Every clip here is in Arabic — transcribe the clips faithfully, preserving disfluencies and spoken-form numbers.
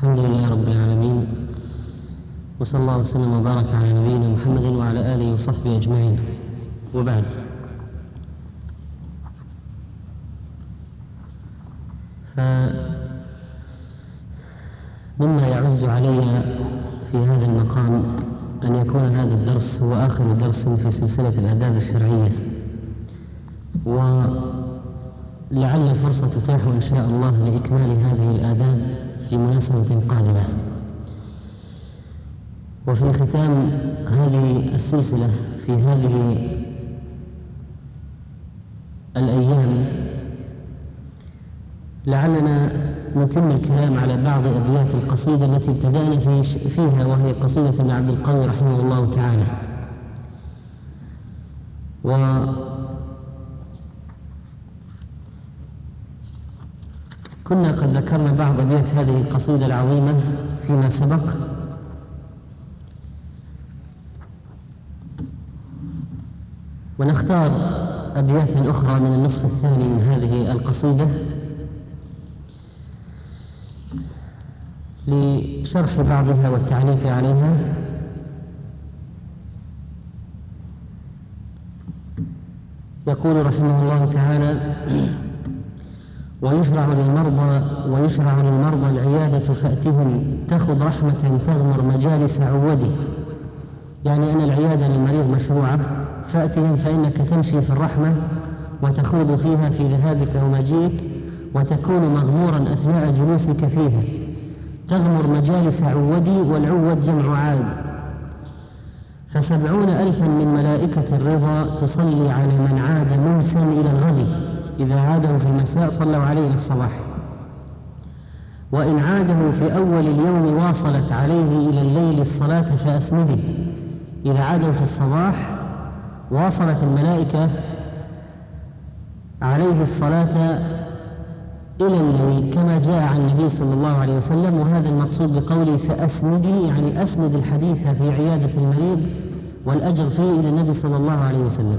الحمد لله رب العالمين، وصلى الله وسلم وبارك على نبينا محمد وعلى آله وصحبه أجمعين، وبعد. فمما يعز علي في هذا المقام أن يكون هذا الدرس هو آخر درس في سلسلة الآداب الشرعية، ولعل الفرصة تتاح إن شاء الله لإكمال هذه الآداب في مناسبة قادمة. وفي ختام هذه السلسلة في هذه الأيام لعلنا نتم الكلام على بعض أبيات القصيدة التي ابتدأنا في فيها، وهي قصيدة ابن عبد القوي رحمه الله تعالى. وكنا قد ذكرنا بعض أبيات هذه القصيدة العظيمة فيما سبق، ونختار أبيات أخرى من النصف الثاني من هذه القصيدة لشرح بعضها والتعليق عليها. يقول رحمه الله تعالى: ويشرع للمرضى ويشرع للمرضى العيادة فأتهم تأخذ رحمة تغمر مجالس عوده، يعني أن العيادة للمريض مشروعة، فأتهم فإنك تمشي في الرحمة وتخوض فيها في ذهابك ومجيئك، وتكون مغمورا أثناء جلوسك فيها، تغمر مجالس عودي، والعود جمع عاد، فسبعون ألفا من ملائكة الرضا تصلي على من عاد ممسا إلى الغد، إذا عاده في المساء صلوا عليه إلى الصباح، وإن عاده في أول اليوم واصلت عليه إلى الليل الصلاة فأسنده، إذا عاده في الصباح واصلت الملائكة عليه الصلاة إلى الليل كما جاء عن النبي صلى الله عليه وسلم. وهذا المقصود بقوله فأسندي، يعني أسند الحديث في عيادة المريض والأجر فيه إلى النبي صلى الله عليه وسلم.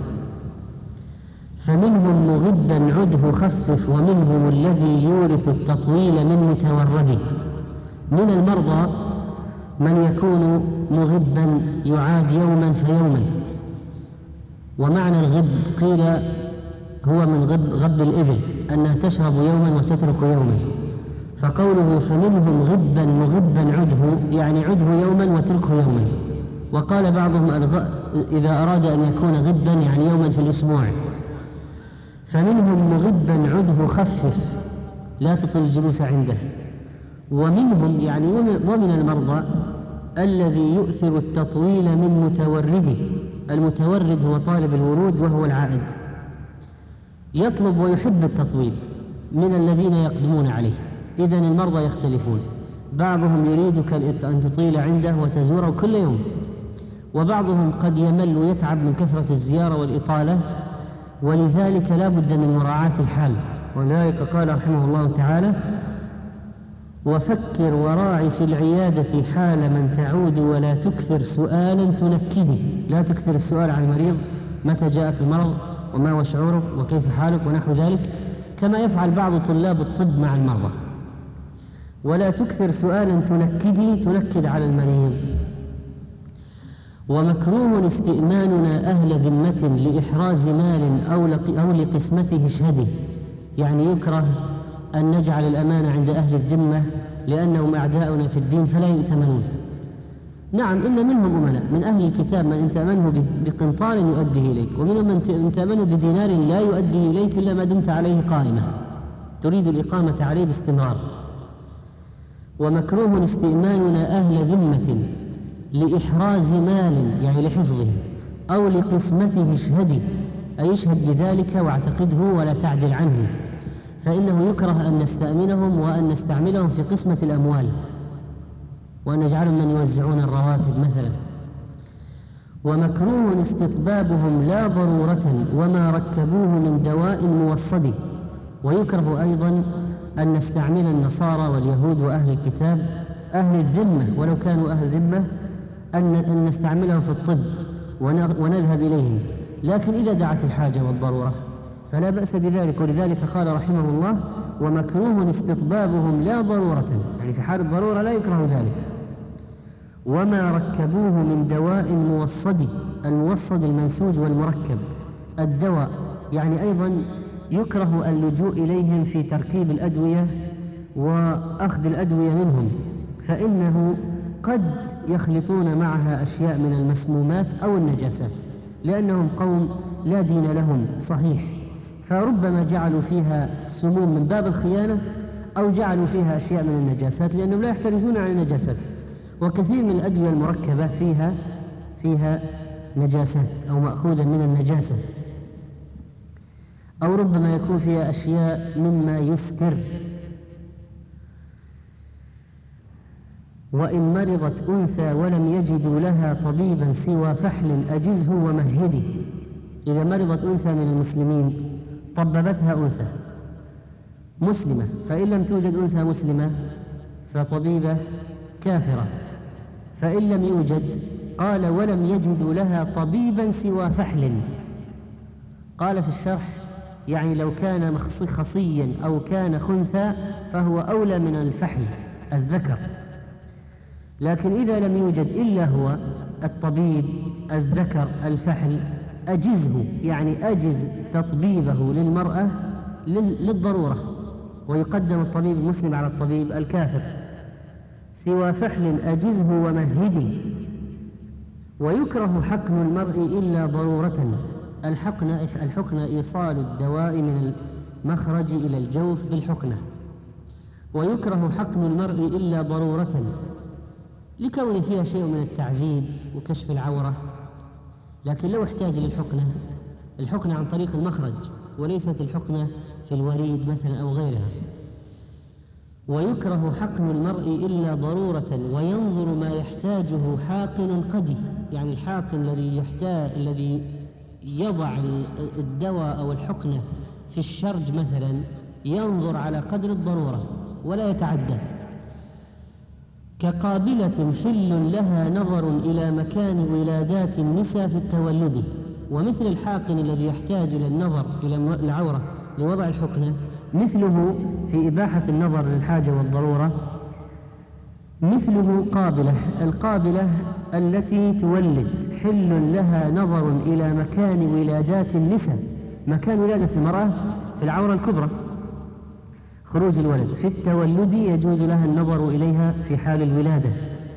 فمنهم مغبا عده خفف، ومنهم الذي يورث التطويل من متورد. من المرضى من يكون مغبا يعاد يوما فيوما، ومعنى الغب قيل هو من غب, غب الإبل، أنها تشرب يوما وتترك يوما، فقوله فمنهم غبا مغبا عده يعني عده يوما وتركه يوما. وقال بعضهم إذا أراد أن يكون غبا يعني يوما في الأسبوع. فمنهم مغبا عده خفف لا تطل الجلوس عنده. ومنهم يعني ومن المرضى الذي يؤثر التطويل من متورده. المتورد هو طالب الورود وهو العائد، يطلب ويحب التطويل من الذين يقدمون عليه. إذن المرضى يختلفون، بعضهم يريدك أن تطيل عنده وتزوره كل يوم، وبعضهم قد يمل ويتعب من كثرة الزيارة والإطالة، ولذلك لا بد من مراعاة الحال. ولذلك قال رحمه الله تعالى: وفكر وراعي في العيادة حال من تعود، ولا تكثر سؤالا تنكده. لا تكثر السؤال عن المريض، متى جاءك المرض وما هو شعورك وكيف حالك ونحو ذلك، كما يفعل بعض طلاب الطب مع المرضى. ولا تكثر سؤالا تنكدي تنكد على المريض. ومكروه استئماننا أهل ذمة لإحراز مال أو لقسمته اشهده، يعني يكره أن نجعل الأمانة عند أهل الذمة لأنهم أعداؤنا في الدين فلا يؤتمنون. نعم، إن منهم أمناء من أهل الكتاب من إن تأمنه بقنطار يؤديه إليك، ومنهم من إن تأمنه بدينار لا يؤديه إليك إلا ما دمت عليه قائمة، تريد الإقامة عليه باستمرار. ومكروه استئماننا أهل ذمة لإحراز مال يعني لحفظه أو لقسمته اشهده، أي اشهد بذلك واعتقده ولا تعدل عنه، فإنه يكره أن نستأمنهم وأن نستعملهم في قسمة الأموال، وأن نجعلهم من يوزعون الرواتب مثلا. ومكروه استطبابهم لا ضرورة وما ركبوه من دواء موصد. ويكره أيضا أن نستعمل النصارى واليهود وأهل الكتاب أهل الذمة ولو كانوا أهل ذمة أن نستعملهم في الطب ونذهب إليهم، لكن إذا دعت الحاجة والضرورة فلا بأس بذلك. ولذلك قال رحمه الله: ومكروه استطبابهم لا ضرورة، يعني في حال الضرورة لا يكره ذلك. وما ركبوه من دواء موصد، الموصد المنسوج والمركب. الدواء يعني أيضا يكره اللجوء إليهم في تركيب الأدوية وأخذ الأدوية منهم، فإنه قد يخلطون معها أشياء من المسمومات أو النجاسات، لأنهم قوم لا دين لهم صحيح، فربما جعلوا فيها سموم من باب الخيانة أو جعلوا فيها أشياء من النجاسات لأنهم لا يحترزون عن النجاسات. وكثير من الأدوية المركبة فيها فيها نجاسات أو مأخوذة من النجاسة، أو ربما يكون فيها أشياء مما يسكر. وإن مرضت أنثى ولم يجدوا لها طبيبا سوى فحل أجزه ومهده. إذا مرضت أنثى من المسلمين طببتها أنثى مسلمة، فإن لم توجد أنثى مسلمة فطبيبة كافرة، فإن لم يوجد قال ولم يجدوا لها طبيبا سوى فحل. قال في الشرح يعني لو كان خصيا أو كان خنثى فهو أولى من الفحل الذكر، لكن إذا لم يوجد إلا هو الطبيب الذكر الفحل أجزه، يعني أجز تطبيبه للمرأة للضرورة، ويقدم الطبيب المسلم على الطبيب الكافر. سوى فحل أجزه ومهدي. ويكره حقن المرء إلا ضرورة. الحقن الحقن إيصال الدواء من المخرج إلى الجوف بالحقنة. ويكره حقن المرء إلا ضرورة، لكون فيها شيء من التعذيب وكشف العورة، لكن لو احتاج للحقنة، الحقنة عن طريق المخرج وليست الحقنة في الوريد مثلا أو غيرها. ويكره حقن المرء إلا ضرورة، وينظر ما يحتاجه حاقن قدي، يعني الحاقن الذي يحتاج الذي يضع الدواء أو الحقنة في الشرج مثلا ينظر على قدر الضرورة ولا يتعدى. كقابلة حل لها نظر إلى مكان ولادات النساء في التولد. ومثل الحاقن الذي يحتاج إلى النظر إلى العورة لوضع الحقنة مثله في إباحة النظر للحاجة والضرورة، مثله قابلة. القابلة التي تولد حل لها نظر إلى مكان ولادات النساء، مكان ولادة المرأة في العورة الكبرى خروج الولد، في التولد يجوز لها النظر إليها في حال الولادة.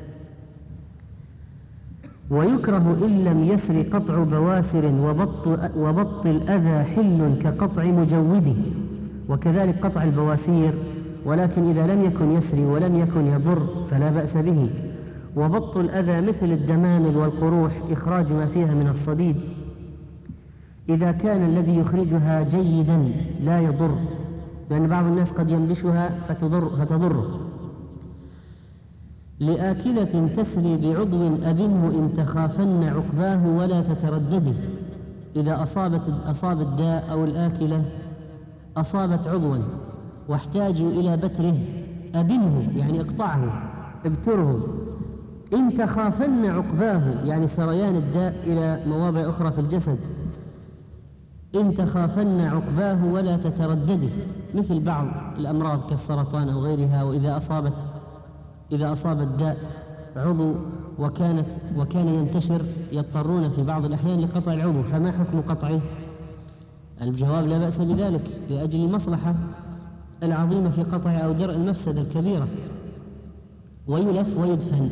ويكره إن لم يسر قطع بواسر وبط, وبط الأذى حل كقطع مجوده، وكذلك قطع البواسير، ولكن إذا لم يكن يسري ولم يكن يضر فلا بأس به. وبط الأذى مثل الدمامل والقروح، إخراج ما فيها من الصديد، إذا كان الذي يخرجها جيدا لا يضر، لأن بعض الناس قد ينبشها فتضر فتضره. لآكلة تسري بعضو أبنه إن تخافن عقباه ولا تترددي. إذا أصابت أصاب الداء أو الآكلة أصابت عضوا واحتاجوا إلى بتره أبنه، يعني اقطعه ابتره. إن تخافن عقباه يعني سريان الداء إلى مواضع أخرى في الجسد. إن تخافن عقباه ولا تترددي، مثل بعض الأمراض كالسرطان أو غيرها، وإذا أصابت إذا أصاب الداء عضو وكانت وكان ينتشر يضطرون في بعض الأحيان لقطع العضو، فما حكم قطعه؟ الجواب لا بأس بذلك لأجل المصلحة العظيمة في قطعه أو درء المفسدة الكبيرة، ويلف ويدفن.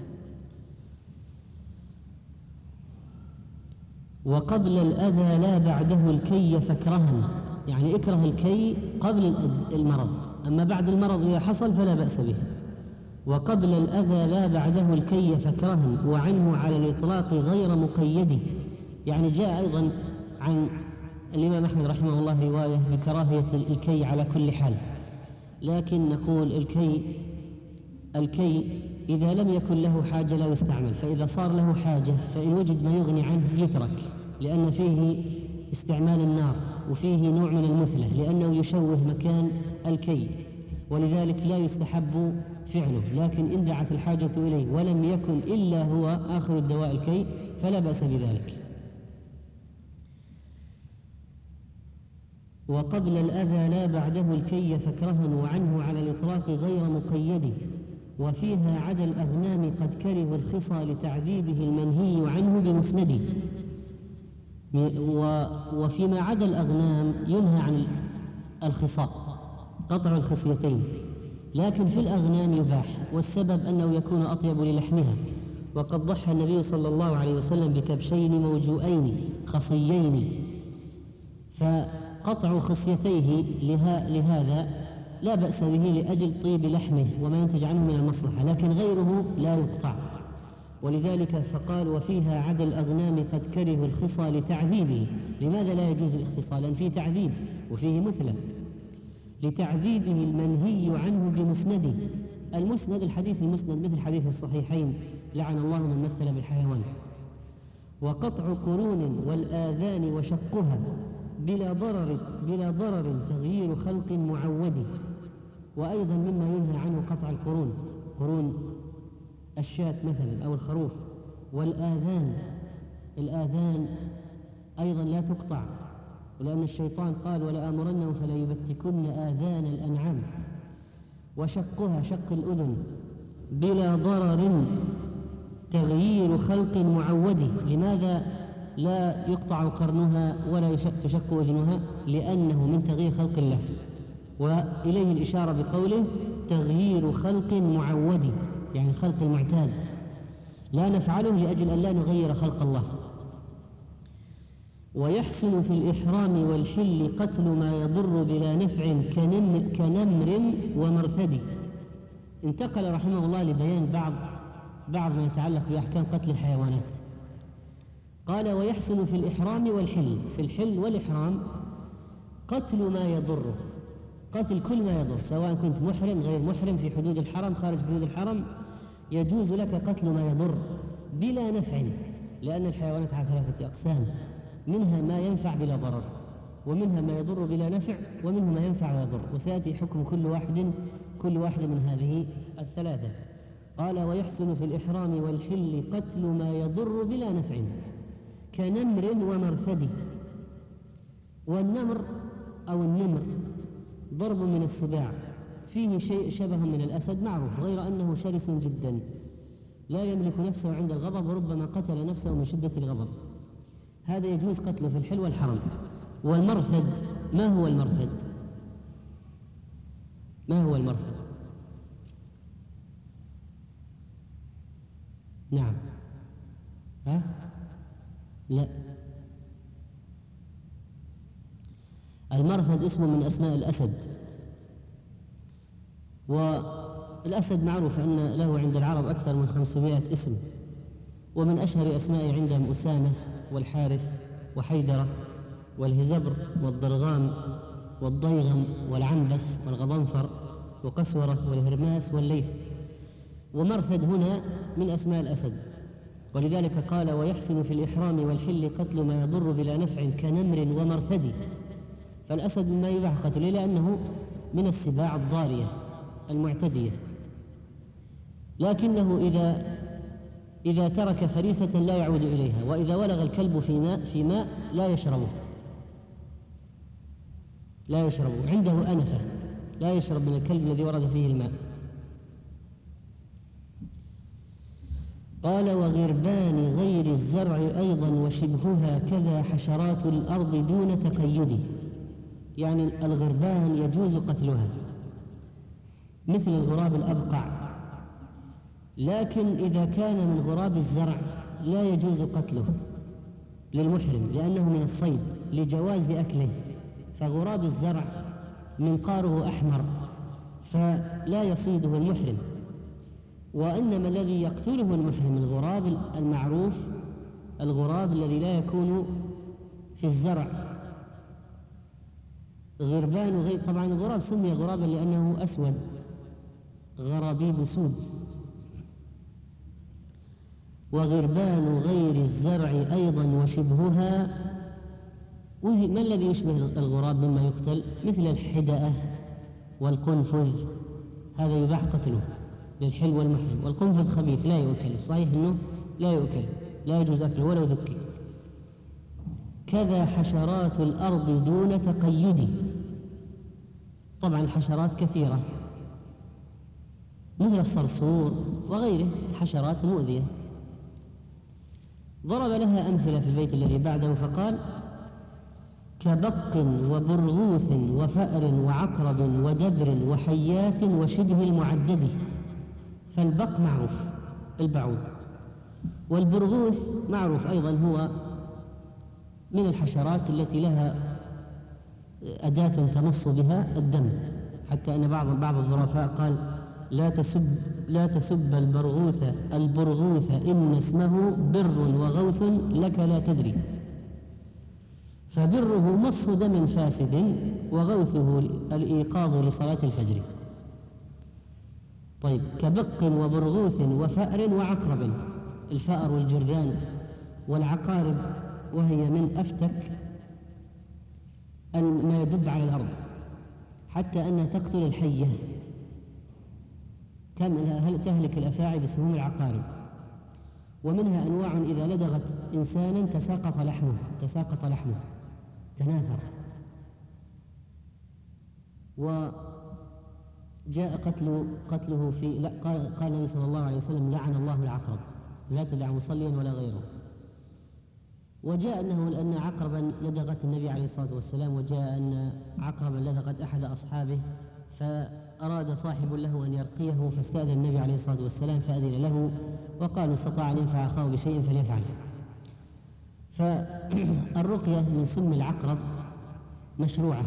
وقبل الأذى لا بعده الكي فاكرها، يعني اكره الكي قبل المرض، أما بعد المرض إذا حصل فلا بأس به. وقبل الأذى لا بعده الكي فاكرها، وعنه على الإطلاق غير مقيد. يعني جاء أيضا عن الإمام أحمد رحمه الله رواية بكراهية الكي على كل حال، لكن نقول الكي الكي إذا لم يكن له حاجة لا يستعمل، فإذا صار له حاجة فإن وجد ما يغني عنه يترك، لأن فيه استعمال النار وفيه نوع من المثلة، لأنه يشوه مكان الكي، ولذلك لا يستحب فعله. لكن إن دعت الحاجة إليه ولم يكن إلا هو آخر الدواء الكي فلا بأس بذلك. وقبل الأذى لا بعده الكي فكرها، وعنه على الإطلاق غير مقيد. وفيها عدا الأغنام قد كره الخصى لتعذيبه المنهي عنه بمسنده. وفيما عدا الأغنام ينهى عن الخصاء، قطع الخصيتين، لكن في الأغنام يباح، والسبب أنه يكون أطيب للحمها. وقد ضحى النبي صلى الله عليه وسلم بكبشين موجوئين خصيين، فقطع خصيتيه لهذا لا بأس به لأجل طيب لحمه وما ينتج عنه من المصلحة، لكن غيره لا يقطع. ولذلك فقال وفيها عدا الأغنام قد كره الخصى لتعذيبه. لماذا لا يجوز الاختصاء؟ لأن فيه تعذيب وفيه مثلة. لتعذيبه المنهي عنه بمسنده. المسند الحديث المسند مثل حديث الصحيحين لعن الله من مثل بالحيوان. وقطع قرون والآذان وشقها بلا ضرر بلا ضرر تغيير خلق معود. وأيضا مما ينهى عنه قطع القرون، قرون الشاة مثلا أو الخروف. والآذان، الآذان أيضا لا تقطع، ولأن الشيطان قال ولآمرنهم فلا يبتكن آذان الأنعام. وشقها شق الأذن بلا ضرر تغيير خلق معود. لماذا لا يقطع قرنها ولا تشق أذنها؟ لأنه من تغيير خلق الله، وإليه الإشارة بقوله تغيير خلق معود، يعني الخلق المعتاد، لا نفعله لأجل أن لا نغير خلق الله. ويحسن في الإحرام والحل قتل ما يضر بلا نفع كنمر, كنمر ومرثد. انتقل رحمه الله لبيان بعض بعض ما يتعلق بأحكام قتل الحيوانات. قال ويحسن في الإحرام والحل، في الحل والإحرام قتل ما يضر، قتل كل ما يضر، سواء كنت محرم غير محرم، في حدود الحرم خارج حدود الحرم، يجوز لك قتل ما يضر بلا نفع، لأن الحيوانات على ثلاثة أقسام، منها ما ينفع بلا ضرر، ومنها ما يضر بلا نفع، ومنها ما ينفع ويضر، وسيأتي حكم كل واحد كل واحد من هذه الثلاثة. قال ويحسن في الإحرام والحل قتل ما يضر بلا نفع كنمر ومرثد. والنمر أو النمر ضرب من السباع، فيه شيء شبه من الأسد معروف، غير أنه شرس جدا لا يملك نفسه عند الغضب، وربما قتل نفسه من شدة الغضب. هذا يجوز قتله في الحل والحرم. والمرثد، ما هو المرثد؟ ما هو المرثد؟ نعم. ها؟ لا، المرثد اسم من أسماء الأسد، والأسد معروف أن له عند العرب أكثر من خمسمائة اسم، ومن أشهر أسماء عندهم أسامة والحارث وحيدرة والهزبر والضرغام والضيغم والعنبس والغضنفر وقسورة والهرماس والليث. ومرثد هنا من أسماء الأسد. ولذلك قال ويحسن في الإحرام والحل قتل ما يضر بلا نفع كنمر ومرثد. فالأسد مما يباح قتله لأنه من السباع الضارية المعتدية، لكنه إذا إذا ترك فريسة لا يعود إليها، وإذا ولغ الكلب في ماء في ماء لا يشربه لا يشربه عنده أنفة، لا يشرب من الكلب الذي ورد فيه الماء. قال وغربان غير الزرع أيضا وشبهها كذا حشرات الأرض دون تقيد. يعني الغربان يجوز قتلها مثل الغراب الأبقع، لكن إذا كان من غراب الزرع لا يجوز قتله للمحرم لأنه من الصيد لجواز أكله. فغراب الزرع منقاره أحمر فلا يصيده المحرم، وإنما الذي يقتله المحرم الغراب المعروف، الغراب الذي لا يكون في الزرع. غربان غير، طبعا الغراب سمي غرابا لأنه أسود، غرابيب سود. وغربان غير الزرع أيضا وشبهها، ما الذي يشبه الغراب مما يقتل؟ مثل الحدأة والقنفذ، هذا يباح قتله للحل والمحرم. والقنفذ خبيث لا يؤكل، الصحيح أنه لا يؤكل، لا يجوز أكله ولو ذكي. كذا حشرات الأرض دون تقيد. طبعا الحشرات كثيرة مثل الصرصور وغيره حشرات مؤذية. ضرب لها أمثلة في البيت الذي بعده فقال: كبق وبرغوث وفأر وعقرب ودبر وحيات وشبه المعدد. فالبق معروف البعوض، والبرغوث معروف أيضا هو من الحشرات التي لها أداة تمص بها الدم، حتى أن بعض بعض الظرفاء قال: لا تسب لا تسب البرغوث البرغوث إن اسمه بر وغوث لك لا تدري. فبره مص دم فاسد وغوثه الإيقاظ لصلاة الفجر. طيب، كبق وبرغوث وفأر وعقرب. الفأر والجرذان والعقارب وهي من أفتك أن ما يدب على الأرض حتى أنها تقتل الحية، كم تهلك الأفاعي بسموم العقارب. ومنها أنواع إذا لدغت إنسانا تساقط لحمه تساقط لحمه تناثر. وجاء قتل قتله في لا قال, قال النبي صلى الله عليه وسلم: لعن الله العقرب لا تدع مصليا ولا غيره. وجاء أنه أن عقربا لدغت النبي عليه الصلاة والسلام، وجاء أن عقربا لدغت أحد أصحابه فأراد صاحب له أن يرقيه فاستأذن النبي عليه الصلاة والسلام فأذن له، وقالوا: استطاع أن ينفع أخاه بشيء فليفعل. فالرقية من سم العقرب مشروعة.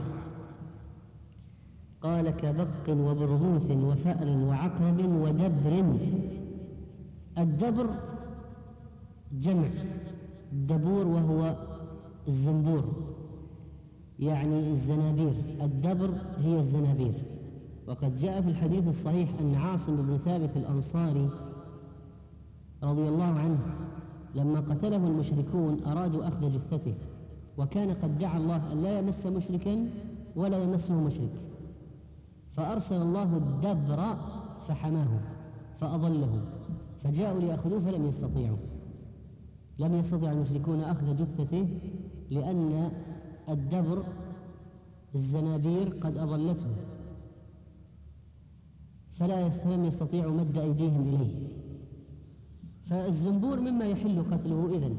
قال: كبق وبرغوث وفأر وعقرب ودبر. الدبر جمع دبور وهو الزنبور، يعني الزنابير. الدبر هي الزنابير. وقد جاء في الحديث الصحيح أن عاصم بن ثابت الأنصاري رضي الله عنه لما قتله المشركون أرادوا أخذ جثته، وكان قد دعا الله أن لا يمس مشركا ولا يمسه مشرك، فأرسل الله الدبر فحماه فأضله، فجاءوا ليأخذوه فلم يستطيعوا لم يستطيع المشركون أخذ جثته، لأن الدبر الزنابير قد أضلته، فلا لم يستطيعوا مد أيديهم إليه. فالزنبور مما يحل قتله إذن،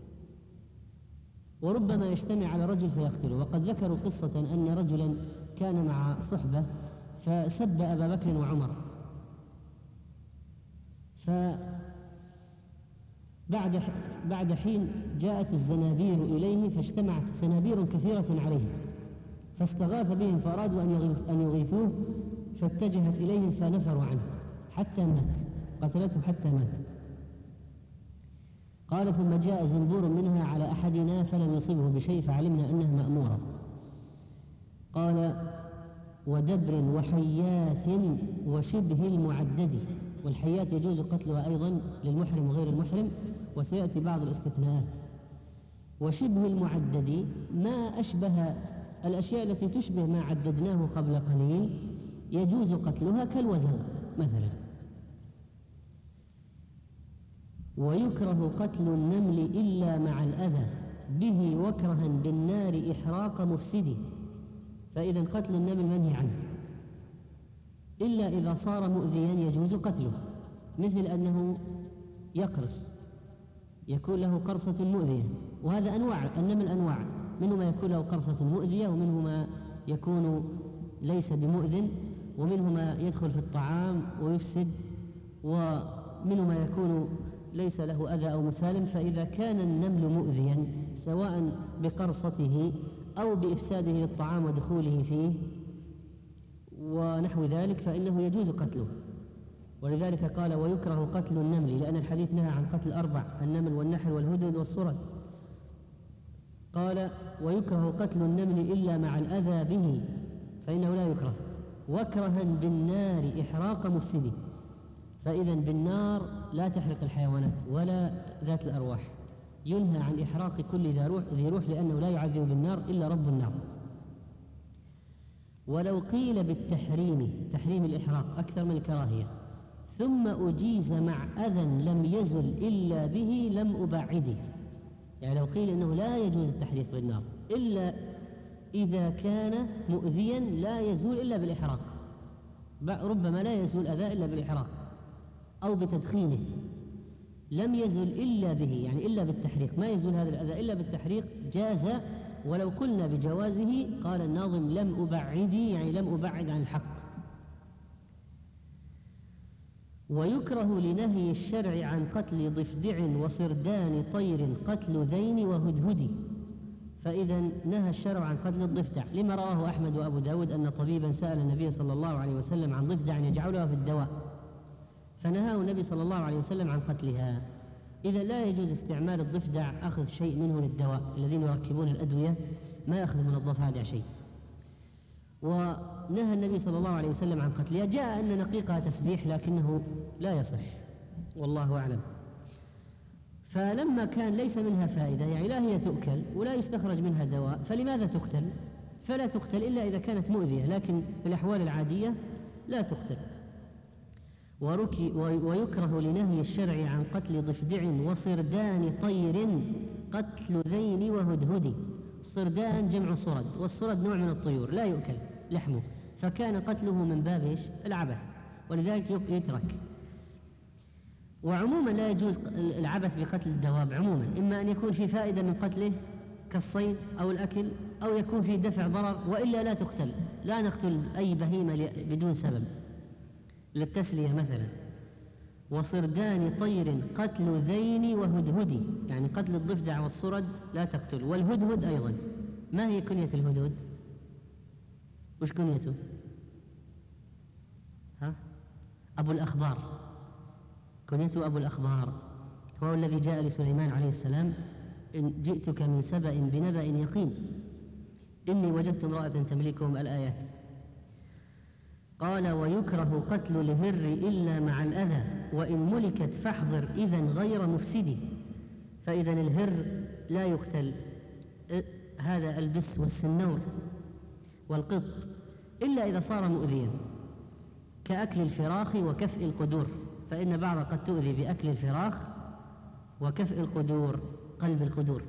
وربما يجتمع على رجل فيقتله. وقد ذكروا قصة أن رجلا كان مع صحبة فسب أبا بكر وعمر، فبعد بعد حين جاءت الزنابير إليه فاجتمعت زنابير كثيرة عليه، فاستغاث بهم فأرادوا أن يغيثوه، فاتجهت إليهم فنفروا عنه حتى مات، قتلته حتى مات. قال: ثم جاء زنبور منها على أحدنا فلم يصبه بشيء فعلمنا أنها مأمورة. قال: ودبر وحيات وشبه المعدد. والحيات يجوز قتلها أيضا للمحرم وغير المحرم، وسيأتي بعض الاستثناءات. وشبه المعدد ما أشبه الأشياء التي تشبه ما عددناه قبل قليل يجوز قتلها كالوزغ مثلا. ويكره قتل النمل إلا مع الأذى به وكرها بالنار إحراق مفسد. فإذا قتل النمل منهي عنه إلا إذا صار مؤذيا يجوز قتله، مثل أنه يقرص يكون له قرصة مؤذية، وهذا أنواع النمل أنواع، منه ما يكون له قرصة مؤذية، ومنه ما يكون ليس بمؤذن، ومنه ما يدخل في الطعام ويفسد، ومنه ما يكون ليس له أذى أو مسالم. فإذا كان النمل مؤذيا سواء بقرصته أو بإفساده للطعام ودخوله فيه ونحو ذلك فإنه يجوز قتله. ولذلك قال: ويكره قتل النمل، لأن الحديث نهى عن قتل أربع: النمل والنحل والهدهد والصرد. قال: ويكره قتل النمل إلا مع الأذى به فإنه لا يكره، وكرها بالنار إحراق مفسد. فإذا بالنار لا تحرق الحيوانات ولا ذات الأرواح، ينهى عن إحراق كل ذي روح لأنه لا يعذب بالنار إلا رب النار. ولو قيل بالتحريم تحريم الإحراق أكثر من الكراهية ثم أجيز مع أذى لم يزل إلا به لم أبعده، يعني لو قيل إنه لا يجوز التحريق بالنار إلا إذا كان مؤذيا لا يزول إلا بالإحراق، ربما لا يزول أذى إلا بالإحراق أو بتدخينه، لم يزل إلا به، يعني إلا بالتحريق، ما يزول هذا الأذى إلا بالتحريق، جاز ولو قلنا بجوازه. قال الناظم: لم أبعدي، يعني لم أبعد عن الحق. ويكره لنهي الشرع عن قتل ضفدع وصردان طير قتل ذين وهدهد. فإذا نهى الشرع عن قتل الضفدع لما رواه أحمد وأبو داود أن طبيبا سأل النبي صلى الله عليه وسلم عن ضفدع يجعلها في الدواء، فنهاه النبي صلى الله عليه وسلم عن قتلها. إذا لا يجوز استعمال الضفدع، أخذ شيء منه للدواء. الذين يركبون الأدوية ما يأخذ من الضفادع شيء. ونهى النبي صلى الله عليه وسلم عن قتلها. جاء أن نقيقها تسبيح لكنه لا يصح، والله أعلم. فلما كان ليس منها فائدة، يعني لا هي تؤكل ولا يستخرج منها دواء، فلماذا تقتل؟ فلا تقتل إلا إذا كانت مؤذية، لكن في الأحوال العادية لا تقتل. وركي ويكره لنهي الشرع عن قتل ضفدع وصردان طير قتل ذين وهدهد. الصردان جمع صرد، والصرد نوع من الطيور لا يؤكل لحمه، فكان قتله من باب العبث، ولذلك يترك. وعموما لا يجوز العبث بقتل الدواب عموما، إما أن يكون في فائدة من قتله كالصيد أو الأكل، أو يكون في دفع ضرر، وإلا لا تقتل. لا نقتل أي بهيمة بدون سبب للتسلية مثلا. وصردان طير قتل ذين وهدهد، يعني قتل الضفدع والصرد لا تقتل. والهدهد أيضا. ما هي كنية الهدهد؟ وش كنيته؟ ها؟ أبو الأخبار، كنيته أبو الأخبار، هو الذي جاء لسليمان عليه السلام: إن جئتك من سبأ بنبأ يقين إني وجدت امرأة تملكهم، الآيات. قال: ويكره قتل الهر إلا مع الأذى وإن ملكت فاحذر إذا غير مفسد. فإذا الهر لا يقتل، هذا البس والسنور والقط، إلا إذا صار مؤذيا كأكل الفراخ وكفء القدور، فإن بعض قد تؤذي بأكل الفراخ وكفء القدور، قلب القدور.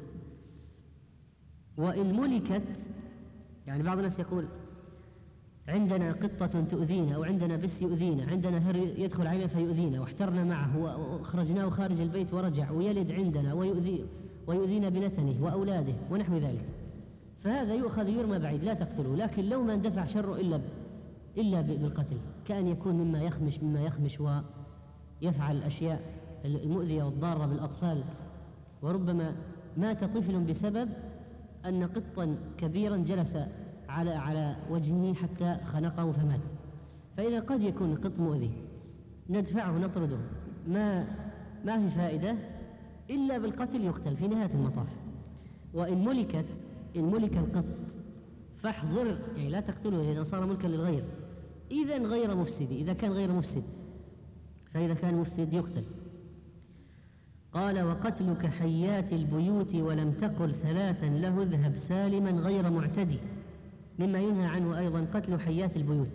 وإن ملكت، يعني بعض الناس يقول: عندنا قطة تؤذينا، أو عندنا بس يؤذينا، عندنا هر يدخل علينا فيؤذينا، واحترنا معه وأخرجناه خارج البيت ورجع ويلد عندنا ويؤذي ويؤذينا بنتنه وأولاده ونحو ذلك، فهذا يؤخذ يرمى بعيد، لا تقتله. لكن لو ما اندفع شره إلا إلا بالقتل، كأن يكون مما يخمش مما يخمش ويفعل الأشياء المؤذية والضارة بالأطفال، وربما مات طفل بسبب أن قطا كبيرا جلس على على وجهه حتى خنقه فمات. فإذا قد يكون القط مؤذي، ندفعه نطرده، ما ما في فائدة إلا بالقتل، يقتل في نهاية المطاف. وإن ملكت، إن ملك القط فاحذر، يعني لا تقتله إذا صار ملكا للغير، إذا غير مفسد، إذا كان غير مفسد، فإذا كان مفسد يقتل. قال: وقتلك حيات البيوت ولم تقل ثلاثا له اذهب سالما غير معتدي. مما ينهى عنه أيضا قتل حيات البيوت،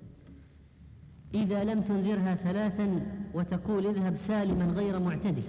إذا لم تنذرها ثلاثا وتقول اذهب سالما غير معتدي.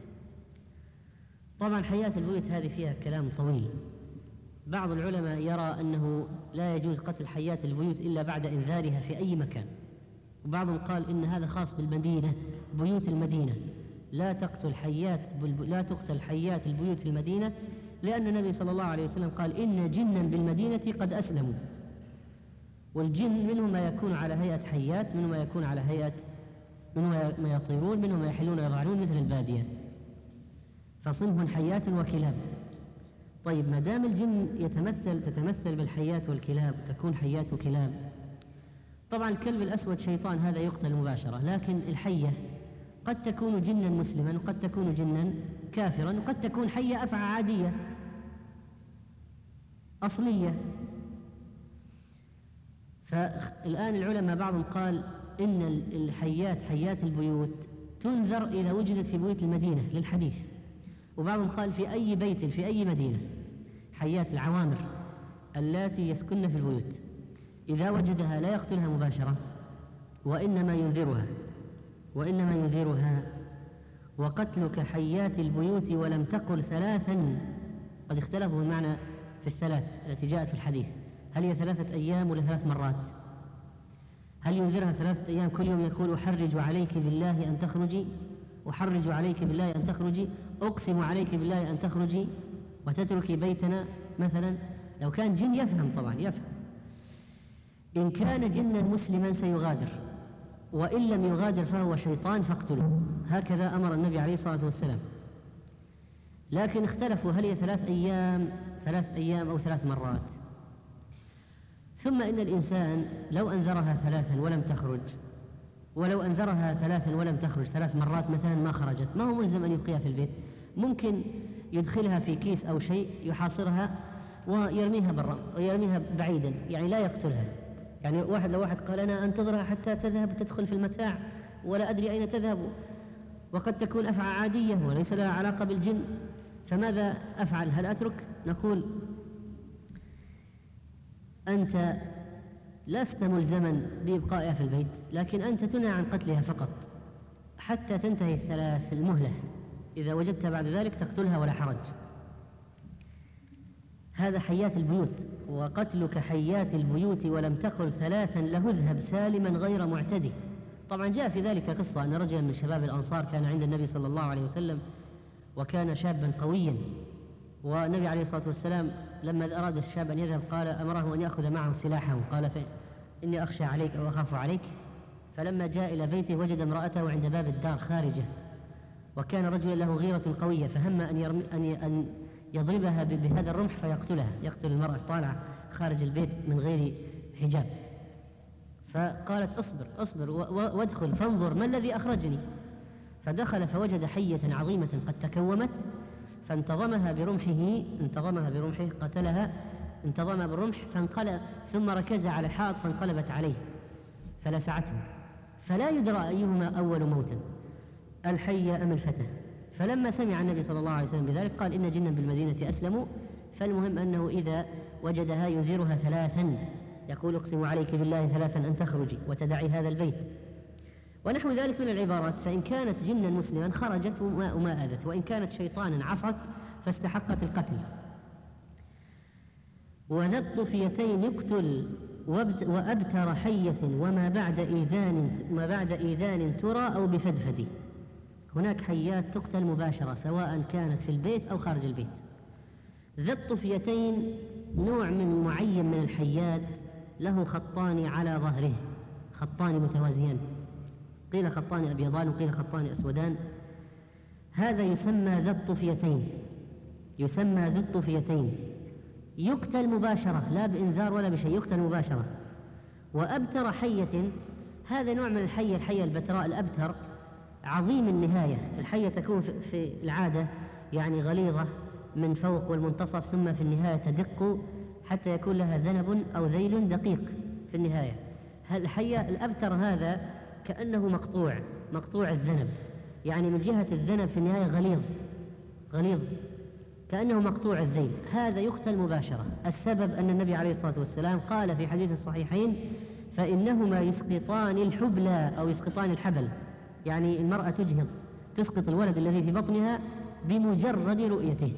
طبعا حيات البيوت هذه فيها كلام طويل. بعض العلماء يرى أنه لا يجوز قتل حيات البيوت إلا بعد إنذارها في أي مكان، وبعضهم قال إن هذا خاص بالمدينة، بيوت المدينة، لا تقتل حيات لا تقتل حيات البيوت في المدينة، لأن النبي صلى الله عليه وسلم قال: إن جنا بالمدينة قد أسلموا. والجن منهم ما يكون على هيئة حيات، منهم ما يكون على هيئة، منهم ما يطيرون، منهم ما يحلون ويضعنون مثل البادية، فصنف حيات وكلاب. طيب، ما دام الجن يتمثل تتمثل بالحيات والكلاب، تكون حيات وكلاب. طبعا الكلب الأسود شيطان، هذا يقتل مباشرة، لكن الحية قد تكون جنا مسلما، وقد تكون جنا كافرا، وقد تكون حية أفعى عادية أصلية. فالآن العلماء بعضهم قال إن الحيات حيات البيوت تنذر إذا وجدت في بيوت المدينة للحديث، وبعضهم قال في أي بيت في أي مدينة، حيات العوامر اللاتي يسكن في البيوت إذا وجدها لا يقتلها مباشرة، وإنما ينذرها وإنما ينذرها وقتلك حيات البيوت ولم تقل ثلاثا. قد اختلفوا المعنى في الثلاث التي جاءت في الحديث، هل هي ثلاثة أيام ولا ثلاث مرات؟ هل ينذرها ثلاثة أيام كل يوم يقول أحرج عليك بالله أن تخرجي، أحرج عليك بالله أن تخرجي، أقسم عليك بالله أن تخرجي وتتركي بيتنا مثلا؟ لو كان جن يفهم طبعا، يفهم. إن كان جنا مسلما سيغادر، وإن لم يغادر فهو شيطان فاقتلوه، هكذا أمر النبي عليه الصلاة والسلام. لكن اختلفوا هل هي ثلاث أيام ثلاث أيام أو ثلاث مرات. ثم إن الإنسان لو أنذرها ثلاثا ولم تخرج، ولو أنذرها ثلاثا ولم تخرج ثلاث مرات مثلا ما خرجت، ما هو ملزم أن يبقيها في البيت، ممكن يدخلها في كيس أو شيء يحاصرها ويرميها برا ويرميها بعيدا، يعني لا يقتلها. يعني واحد لو واحد قال أنا أنتظرها حتى تذهب تدخل في المتاع ولا أدري أين تذهب، وقد تكون أفعى عادية وليس لها علاقة بالجن، فماذا أفعل؟ هل أترك؟ نقول أنت لست ملزما بإبقائها في البيت، لكن أنت تنهى عن قتلها فقط حتى تنتهي الثلاث المهلة، إذا وجدت بعد ذلك تقتلها ولا حرج. هذا حيات البيوت. وقتلك حيات البيوت ولم تقل ثلاثا له اذهب سالما غير معتدي. طبعا جاء في ذلك قصة أن رجلا من شباب الأنصار كان عند النبي صلى الله عليه وسلم، وكان شابا قويا، والنبي عليه الصلاة والسلام لما أراد الشاب أن يذهب قال أمره أن يأخذ معه سلاحه، قال إني أخشى عليك أو أخاف عليك. فلما جاء إلى بيته وجد امرأته عند باب الدار خارجة، وكان رجلا له غيرة قوية، فهم أن, يرمي أن يضربها بهذا الرمح فيقتلها، يقتل المرأة طالعة خارج البيت من غير حجاب. فقالت اصبر اصبر وادخل فانظر ما الذي أخرجني. فدخل فوجد حية عظيمة قد تكومت، فانتظمها برمحه انتظمها برمحه قتلها، انتظمها بالرمح فانقلب، ثم ركز على الحائط فانقلبت عليه فلسعته، فلا يدرى أيهما أول موتا، الحية أم الفتى. فلما سمع النبي صلى الله عليه وسلم بذلك قال إن جنا بالمدينة أسلموا. فالمهم أنه إذا وجدها ينذرها ثلاثا، يقول اقسم عليك بالله ثلاثا أن تخرجي وتدعي هذا البيت ونحو ذلك من العبارات. فإن كانت جنا مسلما خرجت وما آذت، وإن كانت شيطانا عصت فاستحقت القتل. وذا الطفيتين يقتل وأبتر حية وما بعد إيذان ما بعد إيذان ترى أو بفدفد. هناك حيات تقتل مباشرة سواء كانت في البيت أو خارج البيت. ذا الطفيتين نوع من معين من الحيات له خطان على ظهره، خطان متوازيان، قيل خطان أبيضان وقيل خطان أسودان. هذا يسمى ذا الطفيتين، يسمى ذا الطفيتين، يقتل مباشرة لا بإنذار ولا بشيء، يقتل مباشرة. وأبتر حية، هذا نوع من الحية، الحية البتراء الأبتر عظيم النهاية. الحية تكون في العادة يعني غليظة من فوق والمنتصف، ثم في النهاية تدق حتى يكون لها ذنب أو ذيل دقيق في النهاية. الحية الأبتر هذا كأنه مقطوع مقطوع الذنب، يعني من جهة الذنب في النهاية غليظ غليظ كأنه مقطوع الذيل، هذا يقتل مباشرة. السبب أن النبي عليه الصلاة والسلام قال في حديث الصحيحين فإنهما يسقطان الحبلى أو يسقطان الحبل، يعني المرأة تجهض تسقط الولد الذي في بطنها بمجرد رؤيته.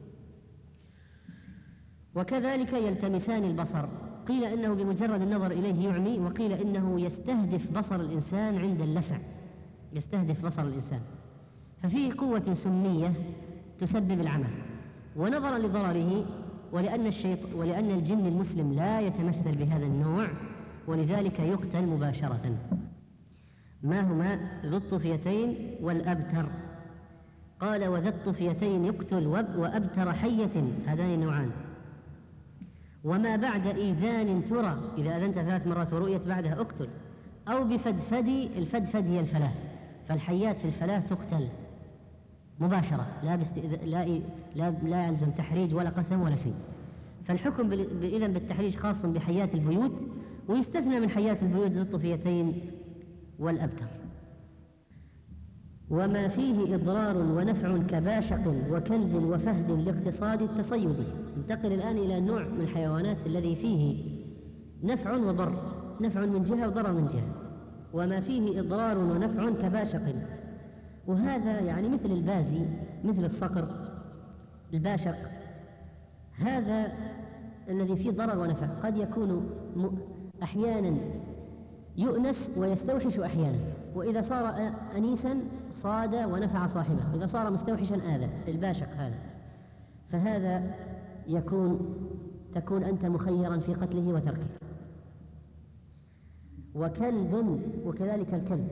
وكذلك يلتمسان البصر، قيل إنه بمجرد النظر إليه يعمي، وقيل إنه يستهدف بصر الإنسان عند اللسع، يستهدف بصر الإنسان، ففيه قوة سمية تسبب العمى. ونظرا لضرره ولأن, الشيط... ولأن الجن المسلم لا يتمثل بهذا النوع، ولذلك يقتل مباشرة. ما هما؟ ذو الطفيتين والأبتر. قال وذا الطفيتين يقتل وأبتر حية، هذان نوعان. وما بعد إيذان ترى، إذا أذنت ثلاث مرات ورؤيت بعدها اقتل، أو بفدفد، الفدفد هي الفلاة، فالحيات في الفلاة تقتل مباشرة، لا, باستئذ... لا, لا... لا يلزم تحريج ولا قسم ولا شيء. فالحكم بال... إذن بالتحريج خاص بحيات البيوت، ويستثنى من حيات البيوت ذو الطفيتين والأبتر. وما فيه إضرار ونفع كباشق وكلب وفهد لاقتصاد التصيد. انتقل الآن إلى النوع من الحيوانات الذي فيه نفع وضر، نفع من جهة وضر من جهة. وما فيه إضرار ونفع كباشق، وهذا يعني مثل البازي، مثل الصقر، الباشق، هذا الذي فيه ضرر ونفع، قد يكون أحيانا يؤنس ويستوحش أحيانا، وإذا صار أنيسا صاد ونفع صاحبه، إذا صار مستوحشا آذى، الباشق هذا. فهذا يكون تكون أنت مخيرا في قتله وتركه. وكلب، وكذلك الكلب،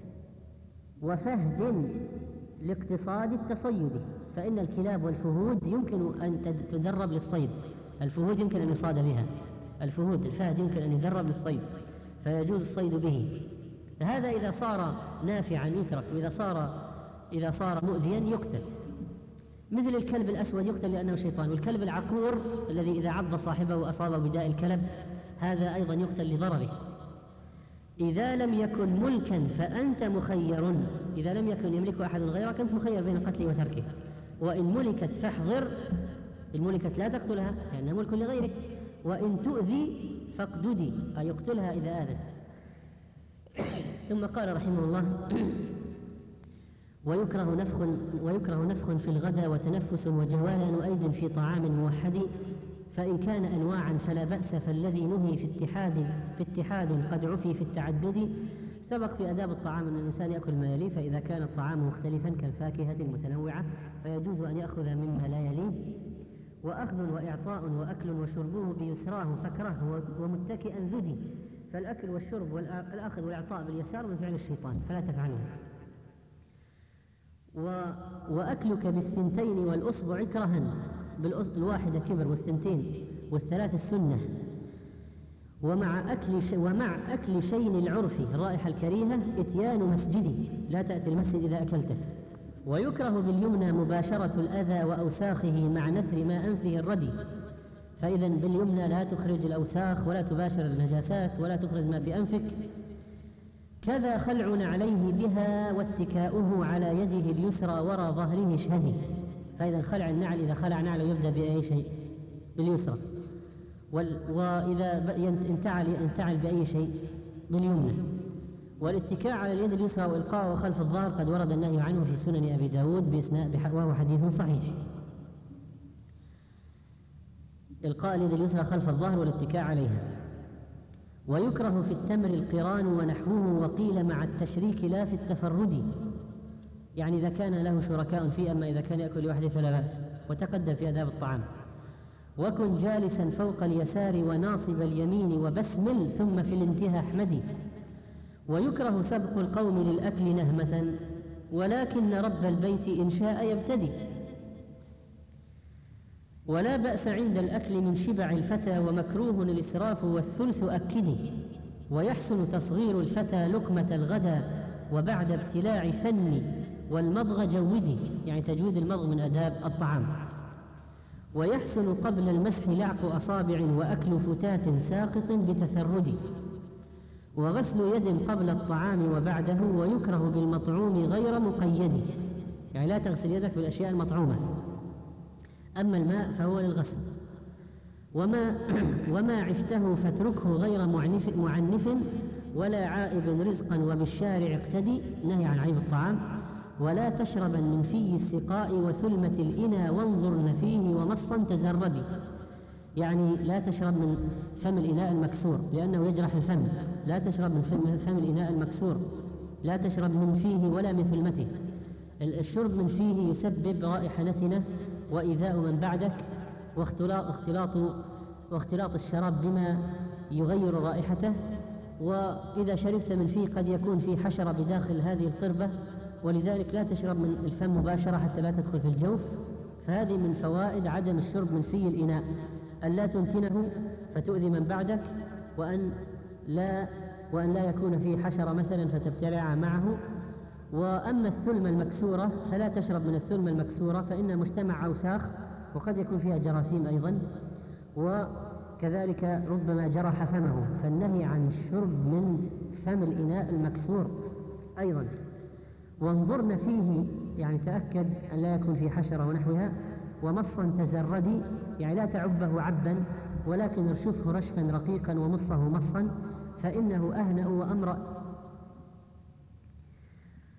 وفهد لاقتصاد التصيد، فإن الكلاب والفهود يمكن أن تدرب للصيد، الفهود يمكن أن يصاد بها، الفهود الفهد يمكن أن يدرب للصيد فيجوز الصيد به. هذا إذا صار نافعا يترك، وإذا صار إذا صار مؤذيا يقتل. مثل الكلب الأسود يقتل لأنه شيطان، والكلب العقور الذي إذا عض صاحبه وأصابه بداء الكلب هذا أيضا يقتل لضرره. إذا لم يكن ملكا فأنت مخير، إذا لم يكن يملك أحد غيرك أنت مخير بين قتله وتركه. وإن ملكت فاحذر، إن ملكت لا تقتلها لأنها ملك لغيرك، وإن تؤذي فاقددي، أي يقتلها إذا آذت. ثم قال رحمه الله: ويكره نفخ ويكره نفخ في الغدا وتنفس وجوالان أيد في طعام موحد، فإن كان أنواعا فلا بأس، فالذي نهي في اتحاد في اتحاد قد عفي في التعدد. سبق في آداب الطعام أن الإنسان يأكل ما يليه، فإذا كان الطعام مختلفا كالفاكهة المتنوعة فيجوز أن يأخذ مما لا يليه. وأخذ وإعطاء وأكل وشربه بيسراه فكره ومتكئا ذدي، فالأكل والشرب والأخذ والإعطاء باليسار من فعل الشيطان فلا تفعله. و... وأكلك بالثنتين والأصبع كرها، بالواحدة كبر والثنتين والثلاث السنة. ومع أكل, ش... ومع أكل شين العرف الرائحة الكريهة إتيان مسجدي، لا تأتي المسجد إذا أكلته. ويكره باليمنى مباشرة الأذى وأوساخه مع نثر ما أنفه الردي، فإذا باليمنى لا تخرج الأوساخ ولا تباشر النجاسات ولا تخرج ما في أنفك. كذا خلع عليه بها واتكاؤه على يده اليسرى وراء ظهره شهدي، فإذا خلع النعل، إذا خلع نعله يبدأ بأي شيء باليسرى، وإذا انتعل انتعل بأي شيء باليمنى. والاتكاء على اليد اليسرى وإلقاءه خلف الظهر قد ورد النهي عنه في سنن أبي داود بإسناد وهو حديث صحيح. إلقاء اليد اليسرى خلف الظهر والاتكاء عليها. ويكره في التمر القران ونحوه، وقيل مع التشريك لا في التفرد، يعني إذا كان له شركاء فيه، أما إذا كان يأكل لوحده فلا بأس. وتقدم في آداب الطعام. وكن جالسا فوق اليسار وناصب اليمين وبسمل ثم في الانتهاء احمدي. ويكره سبق القوم للأكل نهمة، ولكن رب البيت إن شاء يبتدي. ولا بأس عند الأكل من شبع الفتى، ومكروه الإسراف والثلث أكدي. ويحسن تصغير الفتى لقمة الغدا، وبعد ابتلاع فني والمضغ جودي، يعني تجويد المضغ من آداب الطعام. ويحسن قبل المسح لعق أصابع، وأكل فتات ساقط بتثرد. وغسل يد قبل الطعام وبعده، ويكره بالمطعوم غير مقيد، يعني لا تغسل يدك بالأشياء المطعومة، أما الماء فهو للغسل. وما, وما عفته فاتركه غير معنف, معنف ولا عائب رزقا، وبالشارع اقتدي، نهي عن عيب الطعام. ولا تشربا من في السقاء وثلمة الإنا، وانظرن فيه ومصا تزردي، يعني لا تشرب من فم الإناء المكسور لأنه يجرح الفم، لا تشرب من فم الإناء المكسور، لا تشرب من فيه ولا من ثلمته. الشرب من فيه يسبب رائحة نتنة وإيذاء من بعدك، واختلاط, اختلاط, واختلاط الشراب بما يغير رائحته. وإذا شربت من فيه قد يكون في حشرة بداخل هذه القربة، ولذلك لا تشرب من الفم مباشرة حتى لا تدخل في الجوف. فهذه من فوائد عدم الشرب من في الإناء، أن لا تنتنه فتؤذي من بعدك، وأن لا, وأن لا يكون فيه حشرة مثلا فتبتلع معه. وأما الثلمة المكسورة فلا تشرب من الثلمة المكسورة، فإن مجتمع أوساخ وقد يكون فيها جراثيم أيضا، وكذلك ربما جرح فمه، فالنهي عن الشرب من فم الإناء المكسور أيضا. وانظرن فيه، يعني تأكد أن لا يكون فيه حشرة ونحوها. ومصا تزردي، يعني لا تعبه عبا، ولكن ارشفه رشفا رقيقا ومصه مصا، فإنه أهنأ وأمرأ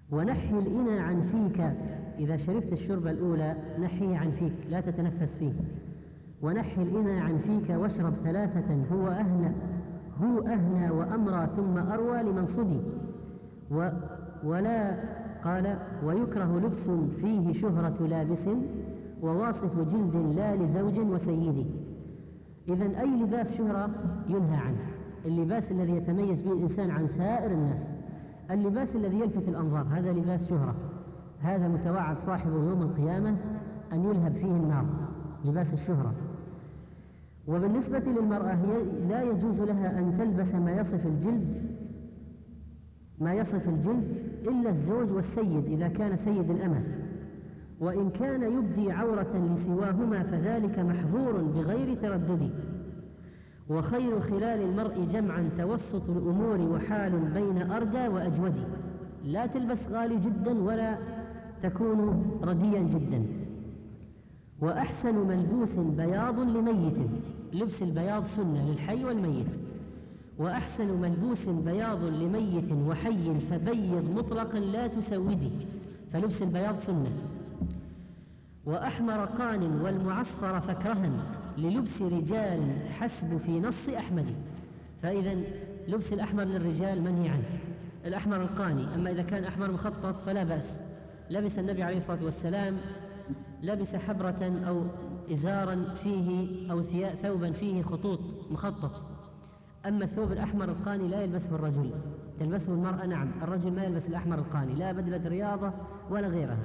ونحي الإناء عن فيك، إذا شربت الشربة الأولى نحيه عن فيك، لا تتنفس فيه. ونحي الإناء عن فيك واشرب ثلاثة هو أهنى هو أهنى وأمرى ثم أروى لمن صدي. و ولا قال ويكره لبس فيه شهرة لابس وواصف جلد لا لزوج وسيدي. إذن أي لباس شهرة ينهى عنه، اللباس الذي يتميز به الإنسان عن سائر الناس، اللباس الذي يلفت الأنظار هذا لباس شهرة، هذا متوعد صاحبه يوم القيامة أن يلهب فيه النار، لباس الشهرة. وبالنسبة للمرأة لا يجوز لها أن تلبس ما يصف الجلد ما يصف الجلد إلا الزوج والسيد إذا كان سيد الأمة، وإن كان يبدي عورة لسواهما فذلك محظور بغير تردد. وخير خلال المرء جمعا توسط الأمور وحال بين أردى وأجود. لا تلبس غالي جدا ولا تكون رديا جدا. وأحسن ملبوس بياض لميت، لبس البياض سنة للحي والميت. وأحسن ملبوس بياض لميت وحي فبيض مطلقا لا تسودي، فلبس البياض سنة. وأحمر قان والمعصفر فكرها للبس رجال حسب في نص أحمد. فإذا لبس الأحمر للرجال منهي عنه، الأحمر القاني. أما إذا كان أحمر مخطط فلا بأس. لبس النبي عليه الصلاة والسلام لبس حبرة أو إزارا فيه أو ثوبا فيه خطوط مخطط. أما الثوب الأحمر القاني لا يلبسه الرجل، تلبسه المرأة. نعم، الرجل ما يلبس الأحمر القاني، لا بدلة رياضة ولا غيرها.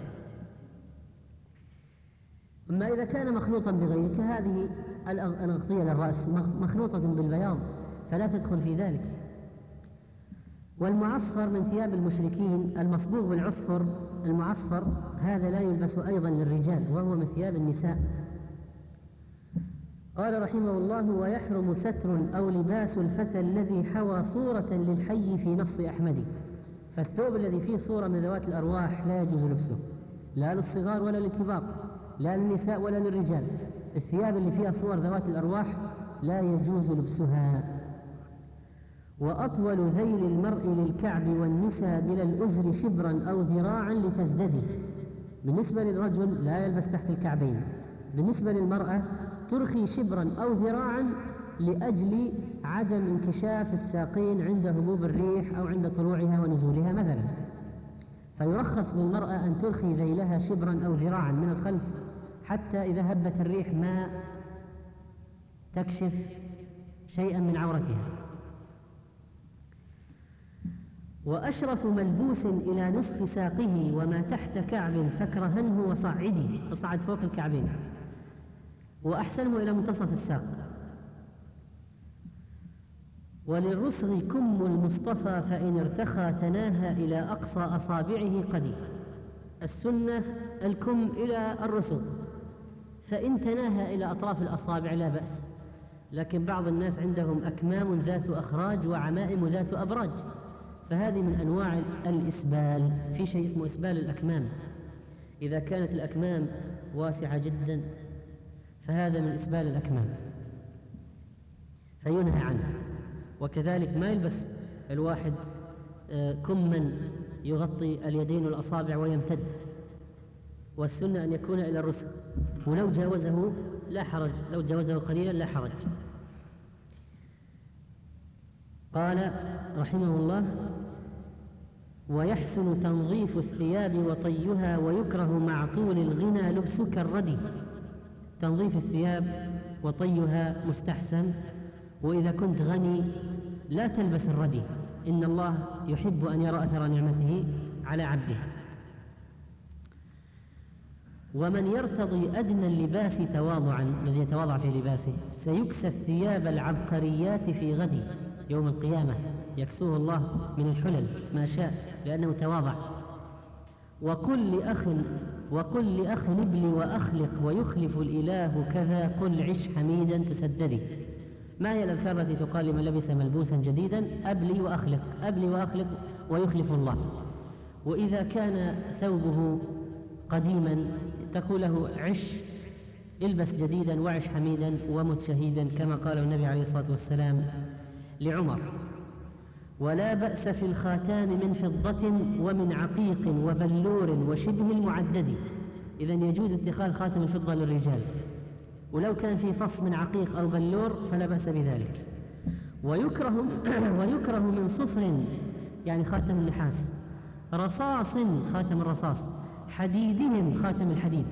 أما إذا كان مخلوطا بغيره كهذه الأغطية للرأس مخلوطة بالبياض فلا تدخل في ذلك. والمعصفر من ثياب المشركين المصبوغ بالعصفر، المعصفر هذا لا يلبس أيضا للرجال وهو من ثياب النساء. قال رحمه الله ويحرم ستر أو لباس الفتى الذي حوى صورة للحي في نص أحمد. فالثوب الذي فيه صورة من ذوات الأرواح لا يجوز لبسه، لا للصغار ولا للكبار، لا للنساء ولا للرجال. الثياب اللي فيها صور ذوات الأرواح لا يجوز لبسها. وأطول ذيل المرء للكعب والنساء بلا الأزر شبرا أو ذراعا لتزددي. بالنسبة للرجل لا يلبس تحت الكعبين، بالنسبة للمرأة ترخي شبرا أو ذراعا لأجل عدم انكشاف الساقين عند هبوب الريح أو عند طلوعها ونزولها مثلا. فيرخص للمرأة أن ترخي ذيلها شبرا أو ذراعا من الخلف حتى إذا هبت الريح ما تكشف شيئا من عورتها. وأشرف ملبوس إلى نصف ساقه وما تحت كعب فكرهنه وصعدي، اصعد فوق الكعبين. وأحسنه إلى منتصف الساق. وللرسغ كم المصطفى فإن ارتخى تناهى إلى أقصى أصابعه قدي. السنة الكم إلى الرسغ، فإن تناهى إلى أطراف الأصابع لا بأس. لكن بعض الناس عندهم أكمام ذات أخراج وعمائم ذات أبراج، فهذه من أنواع الإسبال. في شيء اسمه إسبال الأكمام، إذا كانت الأكمام واسعة جدا فهذا من إسبال الأكمام فينهى عنه. وكذلك ما يلبس الواحد كما يغطي اليدين والأصابع ويمتد، والسنة أن يكون إلى الرسل، ولو جاوزه لا حرج، لو جاوزه قليلا لا حرج. قال رحمه الله ويحسن تنظيف الثياب وطيها ويكره مع طول الغنى لبس كالردي. تنظيف الثياب وطيها مستحسن، وإذا كنت غني لا تلبس الردي، إن الله يحب أن يرى أثر نعمته على عبده. ومن يرتضي أدنى اللباس تواضعا، الذي يتواضع في لباسه، سيكسى الثياب العبقريات في غد يوم القيامة، يكسوه الله من الحلل ما شاء لأنه تواضع. وقل لأخ وقل لأخ ابلي وأخلق ويخلف الإله كذا قل عش حميدا تسددي. ما هي الأذكار التي تقال لمن لبس ملبوسا جديدا؟ أبلي وأخلق، أبلي وأخلق ويخلف الله. وإذا كان ثوبه قديما تقول له عش، البس جديدا وعش حميدا ومت شهيدا، كما قال النبي عليه الصلاة والسلام لعمر. ولا بأس في الخاتام من فضة ومن عقيق وبلور وشبه المعدد. إذن يجوز اتخاذ خاتم الفضة للرجال، ولو كان في فص من عقيق أو بلور فلا بأس بذلك. ويكره, ويكره من صفر يعني خاتم النحاس، رصاص خاتم الرصاص، حديدهم خاتم الحديد،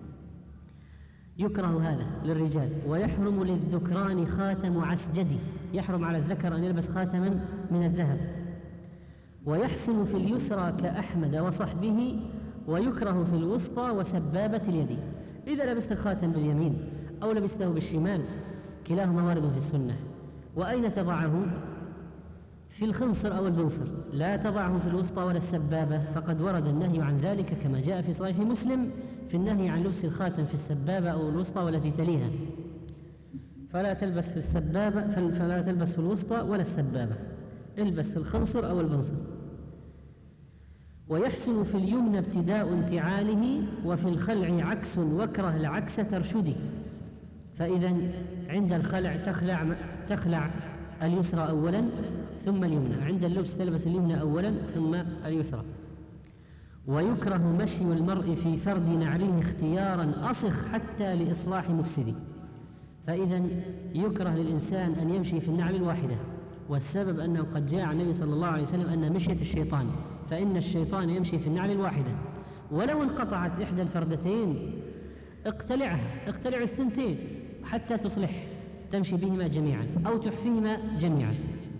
يكره هذا للرجال. ويحرم للذكران خاتم عسجد، يحرم على الذكر أن يلبس خاتما من الذهب. ويحسن في اليسرى كأحمد وصحبه، ويكره في الوسطى وسبابة اليد. إذا لبست الخاتم باليمين أو لبسته بالشمال كلاهما وارد في السنة. وأين تضعه؟ في الخنصر أو البنصر، لا تضعه في الوسطى ولا السبابة، فقد ورد النهي عن ذلك كما جاء في صحيح مسلم في النهي عن لبس الخاتم في السبابة أو الوسطى والتي تليها. فلا تلبس في السبابة فلا تلبس في الوسطى ولا السبابة، البس في الخنصر أو البنصر. ويحسن في اليمنى ابتداء انتعاله، وفي الخلع عكس واكره العكس ترشدي. فإذا عند الخلع تخلع, تخلع اليسرى أولا ثم اليمنى، عند اللبس تلبس اليمنى أولا ثم اليسرى. ويكره مشي المرء في فرد نعله اختيارا أصخ حتى لإصلاح مفسده. فإذا يكره للإنسان أن يمشي في النعل الواحدة، والسبب أنه قد جاء عن النبي صلى الله عليه وسلم أن مشية الشيطان، فإن الشيطان يمشي في النعل الواحدة، ولو انقطعت إحدى الفردتين اقتلعها، اقتلع الثنتين حتى تصلح، تمشي بهما جميعا أو تحفيهما جميعا.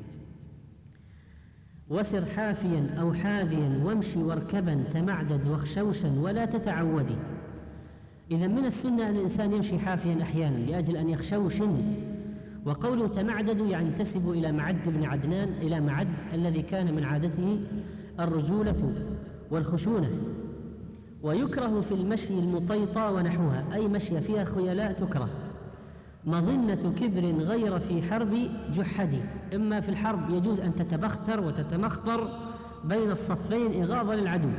وسر حافيا أو حاذيا وامشي واركبا تمعدد واخشوشا ولا تتعودي. إذا من السنة أن الإنسان يمشي حافيا أحيانا لأجل أن يخشوشن. وقوله تمعدد ينتسب إلى معد بن عدنان، إلى معد الذي كان من عادته الرجولة والخشونة. ويكره في المشي المطيطى ونحوها، أي مشي فيها خيلاء تكره. مظنة كبر غير في حرب جحدي، إما في الحرب يجوز أن تتبختر وتتمخضر بين الصفين إغاظة للعدو.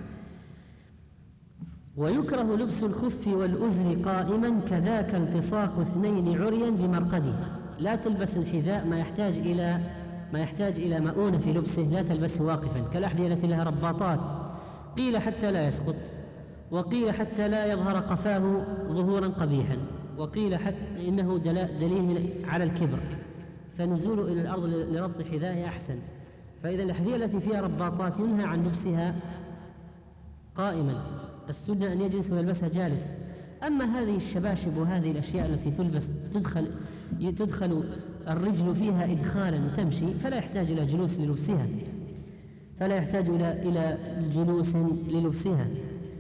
ويكره لبس الخف والأزر قائما، كذاك التصاق اثنين عريا بمرقده. لا تلبس الحذاء ما يحتاج إلى ما يحتاج إلى مؤونة في لبسه، لا تلبسه واقفا كالأحذية التي لها رباطات، قيل حتى لا يسقط، وقيل حتى لا يظهر قفاه ظهورا قبيحا، وقيل حتى إنه دليل على الكبر، فنزوله إلى الأرض لربط حذائه أحسن. فإذا الأحذية التي فيها رباطات ينهى عن لبسها قائما، السنة أن يجلس ويلبسها جالس. أما هذه الشباشب وهذه الأشياء التي تلبس تدخل, تدخل الرجل فيها إدخالا وتمشي، فلا يحتاج إلى جلوس للبسها، فلا يحتاج إلى إلى جلوس للبسها.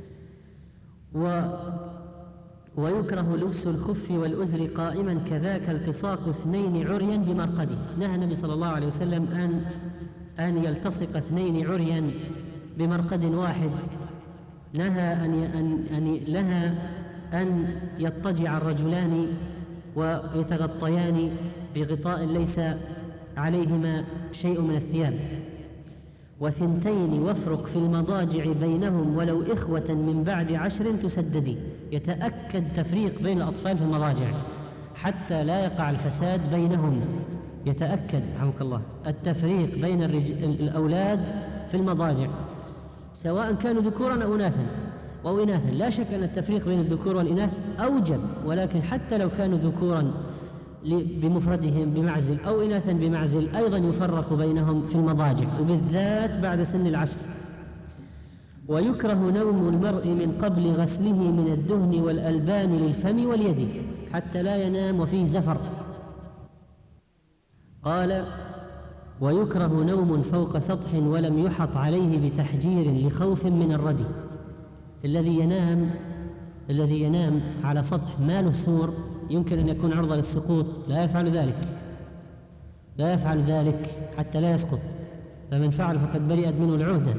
و ويكره لبس الخف والأزر قائما، كذاك التصاق اثنين عريا بمرقده. نهى النبي صلى الله عليه وسلم أن أن يلتصق اثنين عريا بمرقد واحد، نهى أن أن أن لها أن يضطجع الرجلان ويتغطيان بغطاء ليس عليهما شيء من الثياب. وثنتين وافرق في المضاجع بينهم ولو إخوة من بعد عشر تسددي. يتأكد تفريق بين الأطفال في المضاجع حتى لا يقع الفساد بينهم، يتأكد رحمك الله التفريق بين الأولاد في المضاجع سواء كانوا ذكورا أو إناثا أو إناثا. لا شك أن التفريق بين الذكور والإناث أوجب، ولكن حتى لو كانوا ذكورا بمفردهم بمعزل أو إناثا بمعزل أيضا يفرق بينهم في المضاجع، وبالذات بعد سن العشر. ويكره نوم المرء من قبل غسله من الدهن والألبان للفم واليد حتى لا ينام وفيه زفر. قال ويكره نوم فوق سطح ولم يحط عليه بتحجير لخوف من الردي. الذي ينام الذي ينام على سطح ما له سور يمكن أن يكون عرضة للسقوط لا يفعل ذلك لا يفعل ذلك حتى لا يسقط، فمن فعل فقد برئت منه العهدة.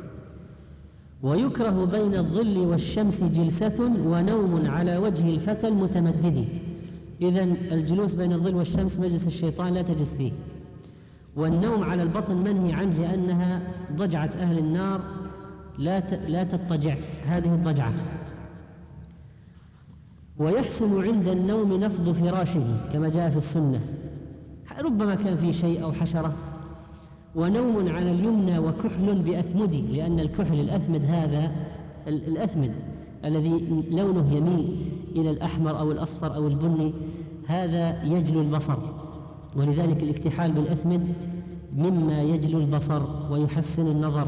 ويكره بين الظل والشمس جلسة ونوم على وجه الفتى المتمدد. إذن الجلوس بين الظل والشمس مجلس الشيطان لا تجلس فيه. والنوم على البطن منهي عنه لأنها ضجعة أهل النار لا لا تضطجع هذه الضجعة. ويحسن عند النوم نفض فراشه كما جاء في السنة، ربما كان فيه شيء أو حشرة ونوم على اليمنى وكحل بأثمد، لأن الكحل الأثمد هذا الأثمد الذي لونه يميل إلى الأحمر أو الأصفر أو البني، هذا يجلو البصر، ولذلك الاكتحال بالأثمد مما يجلو البصر ويحسن النظر.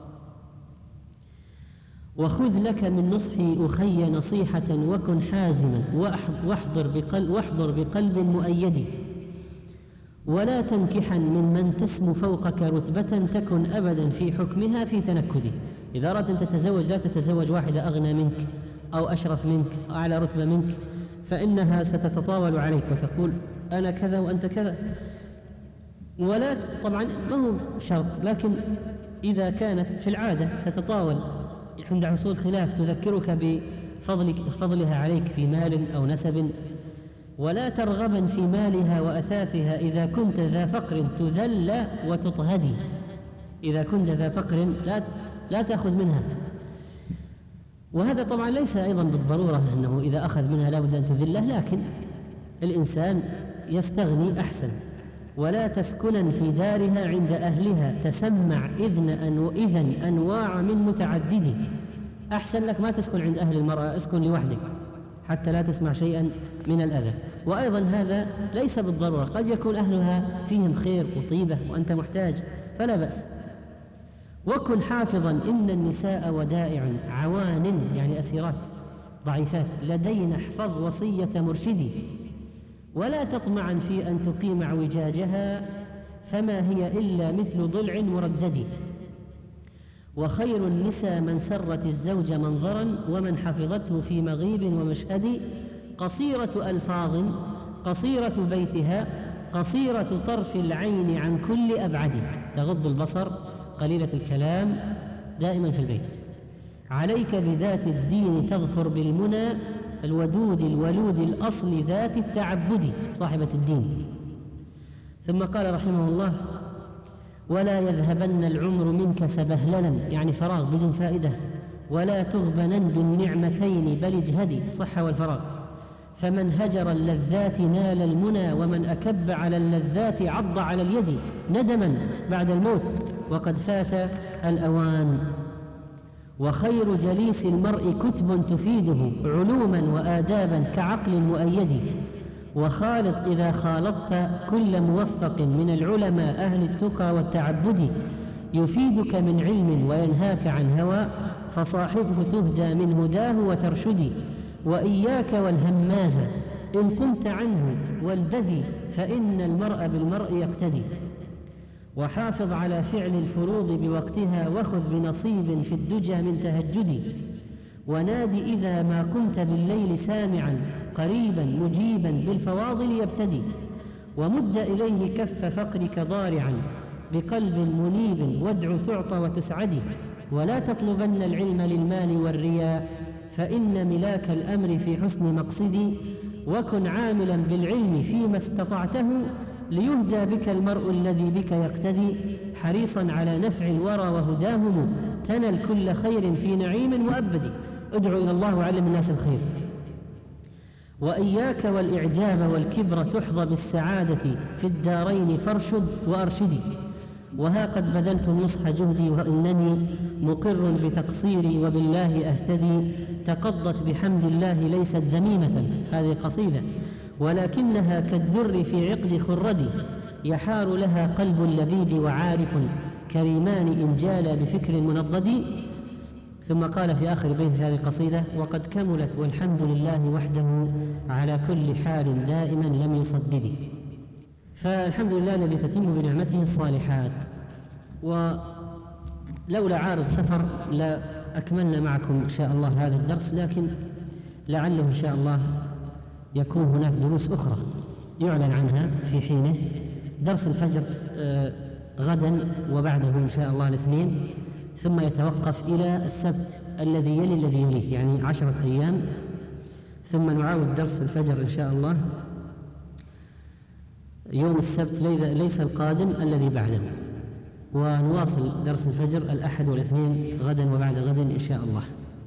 وخذ لك من نصحي أخي نصيحة وكن حازما واحضر بقلب, واحضر بقلب مؤيد، ولا تنكحا ممن تسمو فوقك رتبة تكن أبدا في حكمها في تنكد. إذا أردت أن تتزوج لا تتزوج واحدة أغنى منك أو أشرف منك أو أعلى رتبة منك، فإنها ستتطاول عليك وتقول أنا كذا وأنت كذا. ولا طبعا ما هو شرط، لكن إذا كانت في العادة تتطاول عند حصول خلاف تذكرك بفضلك فضلها عليك في مال أو نسب، ولا ترغبا في مالها وأثاثها إذا كنت ذا فقر تذل وتطهدي. إذا كنت ذا فقر لا لا تأخذ منها. وهذا طبعا ليس أيضا بالضرورة أنه إذا أخذ منها لا بد أن تذله، لكن الإنسان يستغني أحسن. ولا تسكنا في دارها عند أهلها تسمع إذن أن إذن أنواع من متعدد. أحسن لك ما تسكن عند أهل المرأة، اسكن لوحدك حتى لا تسمع شيئا من الأذى. وأيضا هذا ليس بالضرورة، قد يكون أهلها فيهم خير وطيبة وأنت محتاج فلا بأس. وكن حافظا إن النساء ودائع عوان، يعني أسيرات ضعيفات، لدينا احفظ وصية مرشدي، ولا تطمعا في أن تقيم اعوجاجها فما هي إلا مثل ضلع مردد. وخير النساء من سرت الزوج منظرا ومن حفظته في مغيب ومشهد، قصيرة ألفاظ قصيرة بيتها قصيرة طرف العين عن كل أبعد، تغض البصر قليلة الكلام دائما في البيت. عليك بذات الدين تظفر بالمنى الودود الولود الأصل ذات التعبد، صاحبة الدين. ثم قال رحمه الله ولا يذهبن العمر منك سبهللا، يعني فراغ بدون فائدة، ولا تغبنن بالنعمتين بل اجهدي، الصحة والفراغ. فمن هجر اللذات نال المنى ومن أكب على اللذات عض على اليد، ندما بعد الموت وقد فات الأوان. وخير جليس المرء كتب تفيده علوما وآدابا كعقل مؤيد، وخالط إذا خالطت كل موفق من العلماء أهل التقى والتعبد، يفيدك من علم وينهاك عن هوى فصاحبه تهدى من هداه وترشدي. وإياك والهماز إن قمت عنه والبذي فإن المرء بالمرء يقتدي. وحافظ على فعل الفروض بوقتها وخذ بنصيب في الدجى من تهجدي. ونادي إذا ما قمت بالليل سامعا قريبا مجيبا بالفواضل يبتدي. ومد إليه كف فقرك ضارعا بقلب منيب وادع تعطى وتسعدي. ولا تطلبن العلم للمال والرياء فإن ملاك الأمر في حسن مقصدي. وكن عاملا بالعلم فيما استطعته ليهدى بك المرء الذي بك يقتدي. حريصا على نفع الورى وهداهم تنل كل خير في نعيم مؤبد. ادعو إلى الله وعلم الناس الخير. وإياك والإعجاب والكبر تحظى بالسعادة في الدارين فارشد وأرشدي. وها قد بذلت النصح جهدي وإنني مقر بتقصيري وبالله أهتدي. تقضت بحمد الله ليست ذميمة، هذه قصيدة، ولكنها كالدر في عقد خردي يحار لها قلب اللبيب وعارف كريمان إن جال بفكر منضد. ثم قال في آخر بيت هذه القصيدة وقد كملت والحمد لله وحده على كل حال دائما لم يصدد. فالحمد لله الذي تتم بنعمته الصالحات. ولولا عارض سفر لا أكملنا معكم إن شاء الله هذا الدرس، لكن لعله إن شاء الله يكون هناك دروس أخرى يعلن عنها في حينه. درس الفجر آه غدا وبعده إن شاء الله الاثنين، ثم يتوقف إلى السبت الذي يلي الذي يليه، يعني عشرة أيام، ثم نعاود درس الفجر إن شاء الله يوم السبت ليس القادم الذي بعده، ونواصل درس الفجر الأحد والاثنين غدا وبعد غد إن شاء الله.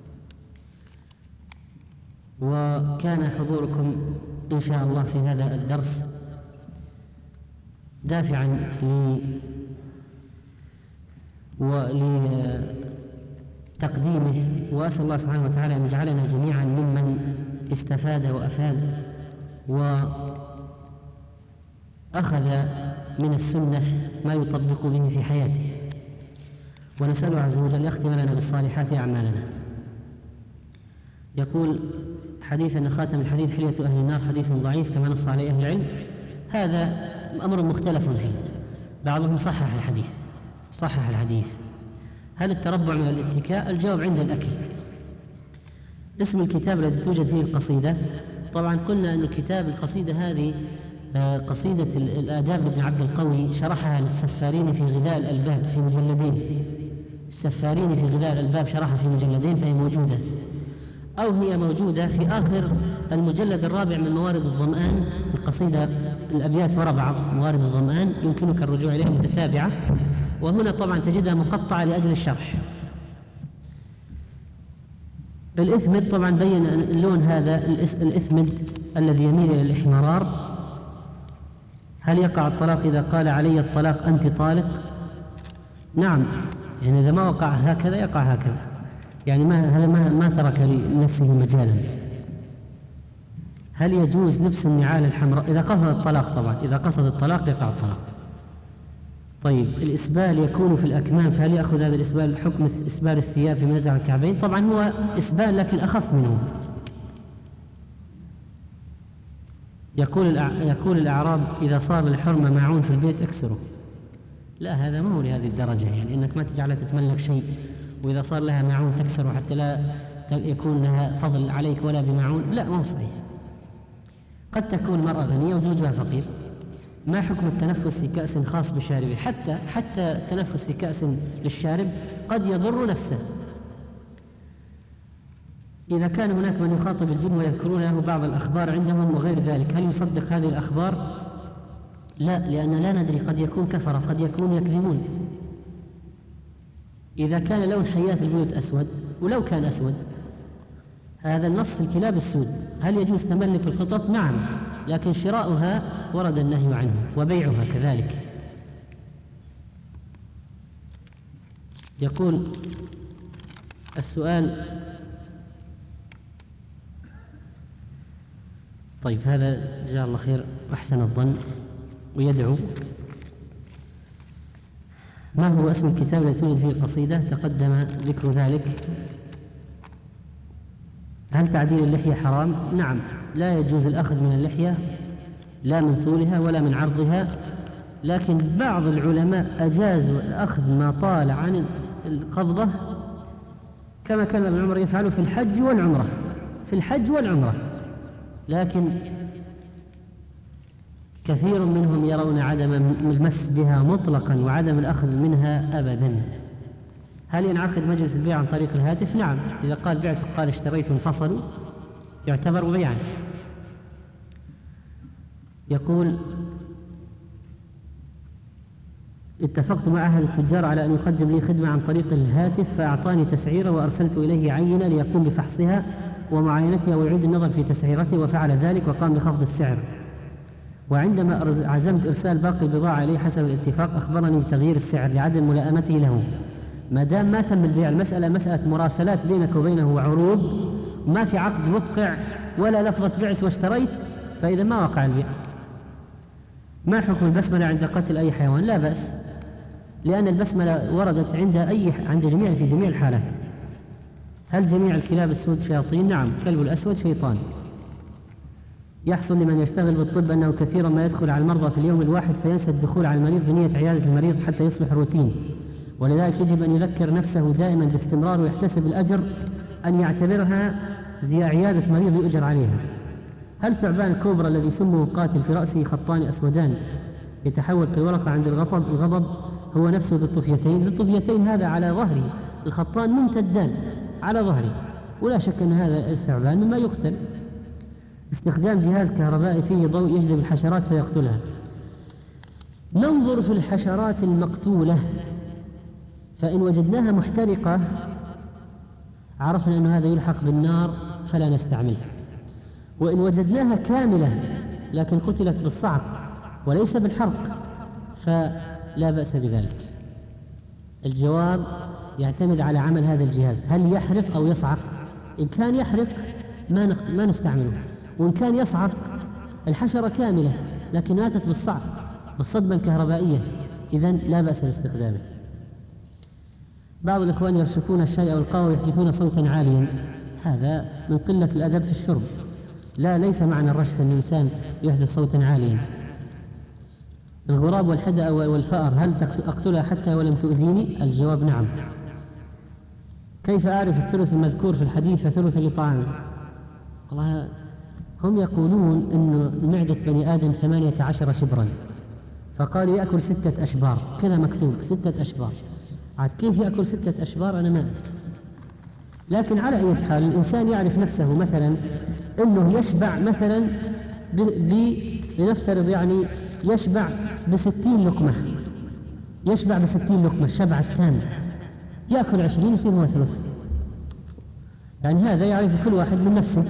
وكان حضوركم إن شاء الله في هذا الدرس دافعا ولتقديمه، وأسأل الله سبحانه وتعالى أن يجعلنا جميعا ممن استفاد وأفاد وأخذ من السنة ما يطبق به في حياته، ونسأله عز وجل يختم لنا بالصالحات أعمالنا. يقول حديث أن خاتم الحديث حلية أهل النار حديث ضعيف كما نص عليه أهل العلم، هذا أمر مختلف فيه، بعضهم صحح الحديث صحح الحديث هل التربع من الاتكاء؟ الجواب عند الأكل. اسم الكتاب الذي توجد فيه القصيدة، طبعا قلنا أن الكتاب القصيدة هذه قصيدة الآداب لابن عبد القوي، شرحها للسفارين في غذاء الألباب في مجلدين، السفارين في غذاء الألباب شرحها في مجلدين، فهي موجودة، أو هي موجودة في آخر المجلد الرابع من موارد الظمآن، القصيدة الأبيات وراء بعض موارد الظمآن، يمكنك الرجوع إليها متتابعة، وهنا طبعا تجدها مقطعة لأجل الشرح. الإثمد طبعا بين اللون هذا، الإثمد الذي يميل إلى الإحمرار. هل يقع الطلاق إذا قال علي الطلاق أنت طالق؟ نعم، يعني إذا ما وقع هكذا يقع هكذا، يعني ما هذا ما, ما ترك لنفسه مجالا. هل يجوز لبس النعال الحمراء إذا قصد الطلاق؟ طبعا إذا قصد الطلاق يقع الطلاق. طيب الإسبال يكون في الأكمام، فهل يأخذ هذا الإسبال حكم إسبال الثياب في منزع الكعبين؟ طبعا هو إسبال لكن أخف منه. يقول يقول الأعراب إذا صار الحرمة معون في البيت اكسره. لا، هذا ما هو لهذه الدرجة، يعني إنك ما تجعلها تتملك شيء وإذا صار لها معون تكسره حتى لا يكون لها فضل عليك ولا بمعون، لا، ما هو صحيح. قد تكون المرأة غنية وزوجها فقير. ما حكم التنفس في كأس خاص بشاربه؟ حتى حتى التنفس في كأس للشارب قد يضر نفسه. إذا كان هناك من يخاطب الجن ويذكرون له بعض الأخبار عندهم وغير ذلك، هل يصدق هذه الأخبار؟ لا، لأن لا ندري، قد يكون كفر، قد يكون يكذبون. إذا كان لون حيات البيوت أسود، ولو كان أسود، هذا النص في الكلاب السود، هل يجوز تملك القطط؟ نعم، لكن شراؤها ورد النهي عنه، وبيعها كذلك. يقول السؤال، طيب هذا جزاه الله خير وأحسن الظن ويدعو. ما هو اسم الكتاب الذي توجد فيه القصيدة؟ تقدم ذكر ذلك. هل تعديل اللحية حرام؟ نعم، لا يجوز الأخذ من اللحية لا من طولها ولا من عرضها، لكن بعض العلماء أجازوا الأخذ ما طال عن القبضة، كما كان ابن عمر يفعل في الحج والعمرة، في الحج والعمرة، لكن كثير منهم يرون عدم المس بها مطلقا وعدم الأخذ منها أبدا. هل ينعقد مجلس البيع عن طريق الهاتف؟ نعم، إذا قال بعت قال اشتريت انفصلوا يعتبر بيعا. يقول اتفقت مع أحد التجار على أن يقدم لي خدمة عن طريق الهاتف، فأعطاني تسعيرة وأرسلت إليه عينة ليقوم بفحصها ومعاينتها ويعيد النظر في تسعيرته، وفعل ذلك وقام بخفض السعر. وعندما عزمت إرسال باقي البضاعة إليه حسب الاتفاق أخبرني بتغيير السعر لعدم ملائمته له. ما دام ما تم البيع، المسألة مسألة مراسلات بينك وبينه وعروض، ما في عقد وقع ولا لفظة بعت واشتريت، فإذا ما وقع البيع. ما حكم البسملة عند قتل أي حيوان؟ لا بأس، لأن البسملة وردت عند أي عند جميع في جميع الحالات. هل جميع الكلاب السود شياطين؟ نعم، كلب الأسود شيطان. يحصل لمن يشتغل بالطب أنه كثيرا ما يدخل على المرضى في اليوم الواحد فينسى الدخول على المريض بنية عيادة المريض حتى يصبح روتين، ولذلك يجب أن يذكر نفسه دائما باستمرار ويحتسب الأجر، أن يعتبرها زي عيادة مريض يؤجر عليها. هل ثعبان الكوبرا الذي سمه قاتل في رأسه خطان أسودان يتحول كالورقة عند الغضب الغضب هو نفسه بالطفيتين؟ بالطفيتين هذا على ظهري، الخطان ممتدان على ظهري، ولا شك أن هذا الثعبان مما يقتل. استخدام جهاز كهربائي فيه ضوء يجذب الحشرات فيقتلها. ننظر في الحشرات المقتولة، فإن وجدناها محترقة عرفنا أن هذا يلحق بالنار فلا نستعملها، وإن وجدناها كاملة لكن قتلت بالصعق وليس بالحرق فلا بأس بذلك. الجواب يعتمد على عمل هذا الجهاز، هل يحرق أو يصعق؟ إن كان يحرق ما, نقت... ما نستعمله، وإن كان يصعق الحشرة كاملة لكن ماتت بالصعق بالصدمة الكهربائية، إذن لا بأس باستخدامه. بعض الإخوان يرشفون الشاي أو القهوة ويحدثون صوتا عاليا، هذا من قلة الأدب في الشرب. لا، ليس معنى الرشف أن الإنسان يحدث صوتا عاليا. الغراب والحدأ والفأر هل أقتلها حتى ولم تؤذيني؟ الجواب نعم. كيف أعرف الثلث المذكور في الحديث ثلث لطعامه؟ والله هم يقولون أن معدة بني آدم ثمانية عشر شبرا، فقالوا يأكل ستة أشبار، كذا مكتوب ستة أشبار. عاد كيف يأكل ستة أشبار أنا ما أدري. لكن على أي حال الإنسان يعرف نفسه، مثلا أنه يشبع مثلا ب... ب... لنفترض يعني يشبع بستين لقمة، يشبع بستين لقمة الشبع التام، يأكل عشرين يصير هو ثلث. يعني هذا يعرف كل واحد من نفسه.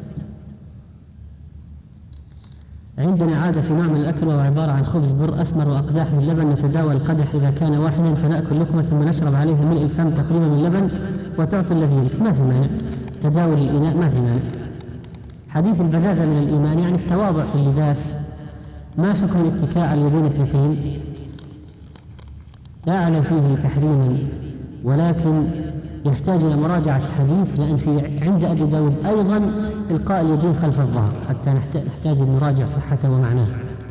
عندنا عادة في نوع من الأكل وهو عبارة عن خبز بر أسمر وأقداح من لبن، نتداول القدح إذا كان واحدا فنأكل لقمة ثم نشرب عليها ملء الفم تقريبا من اللبن وتعطي الذي يليك، ما في مانع. تداول الإناء ما في مانع. حديث البذاذة من الإيمان يعني التواضع في اللباس. ما حكم الاتكاء على اليدين اثنتين؟ لا أعلم فيه تحريما، ولكن يحتاج إلى مراجعة حديث، لأن في عند أبي داود أيضا إلقاء اليدين خلف الظهر، حتى نحتاج نراجع صحته ومعناه.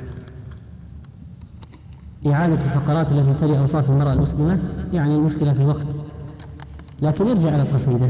إعادة الفقرات التي تلي أوصاف المرأة المسلمة، يعني المشكلة في الوقت، لكن يرجع إلى القصيدة.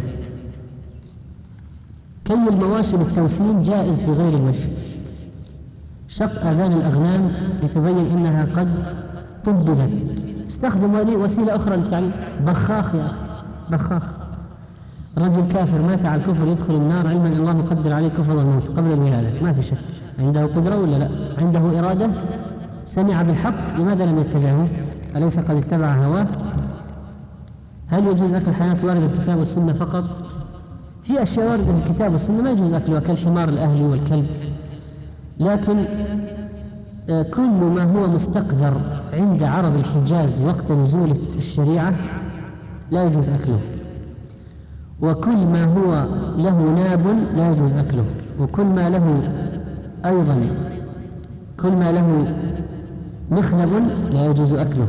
كي المواشي للتوسيم جائز في غير الوجه. شق آذان الأغنام لتبين أنها قد طببت. استخدم وسيلة أخرى للتعليم. بخاخ يا أخي، بخاخ. رجل كافر مات على الكفر يدخل النار علما أن الله مقدر عليه كفر والموت قبل الولادة، ما في شك. عنده قدرة ولا لا؟ عنده إرادة؟ سمع بالحق، لماذا لم يتبعه؟ أليس قد اتبع هواه؟ هل يجوز أكل الحيوانات الواردة في الكتاب والسنة فقط؟ في أشياء واردة في الكتاب والسنة ما يجوز أكلها كالحمار الأهلي والكلب، لكن كل ما هو مستقذر عند عرب الحجاز وقت نزول الشريعة لا يجوز أكله، وكل ما هو له ناب لا يجوز أكله، وكل ما له أيضا كل ما له مخنب لا يجوز أكله.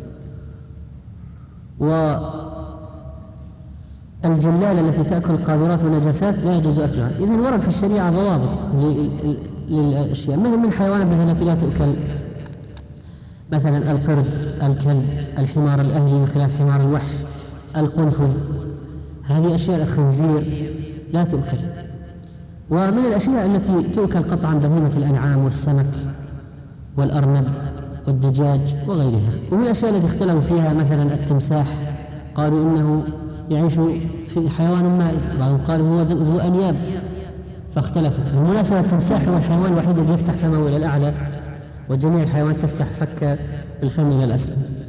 والجلالة التي تأكل القاذورات والنجاسات لا يجوز أكلها. إذن ورد في الشريعة ضوابط للأشياء. مثل من الحيوانات التي لا تؤكل مثلا القرد، الكلب، الحمار الأهلي بخلاف حمار الوحش، القنفذ، هذه أشياء. الخنزير لا تؤكل. ومن الأشياء التي تؤكل قطعا بهيمة الأنعام والسمك والأرنب والدجاج وغيرها. ومن الأشياء التي اختلفوا فيها مثلا التمساح، قالوا إنه يعيش في حيوان مائي، بعضهم قالوا هو ذو أنياب، فاختلفوا. بالمناسبة التمساح هو الحيوان الوحيد الذي يفتح فمه إلى الأعلى، وجميع الحيوانات تفتح فك الفم إلى الأسفل.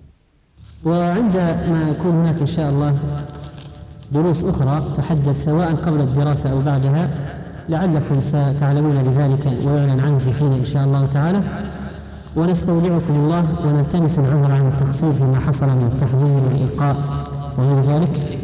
وعندما يكون هناك إن شاء الله دروس أخرى تحدد سواء قبل الدراسة أو بعدها، لعلكم ستعلمون بذلك ويعلن عنه في حين إن شاء الله تعالى. ونستودعكم الله ونلتمس العذر عن التقصير فيما حصل من التحذير والإلقاء وغير ذلك.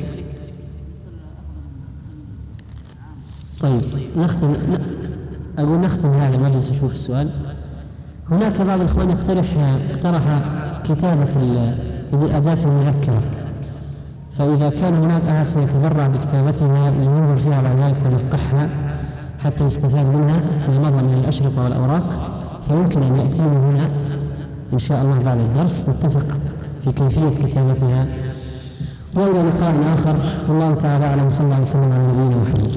طيب نختم، أقول نختم هذا المجلس نشوف السؤال. هناك بعض الإخوان يقترح اقترح كتابة الأهداف المذكرة، فإذا كان هناك أحد سيتبرع بكتابتها لينظر فيها بعد ذلك ونلقحها حتى يستفاد منها فيما مضى من الأشرطة والأوراق، فيمكن أن يأتينا هنا إن شاء الله بعد الدرس نتفق في كيفية كتابتها. وإلى لقاء آخر، والله تعالى أعلم. صلى الله عليه وسلم على نبينا محمد.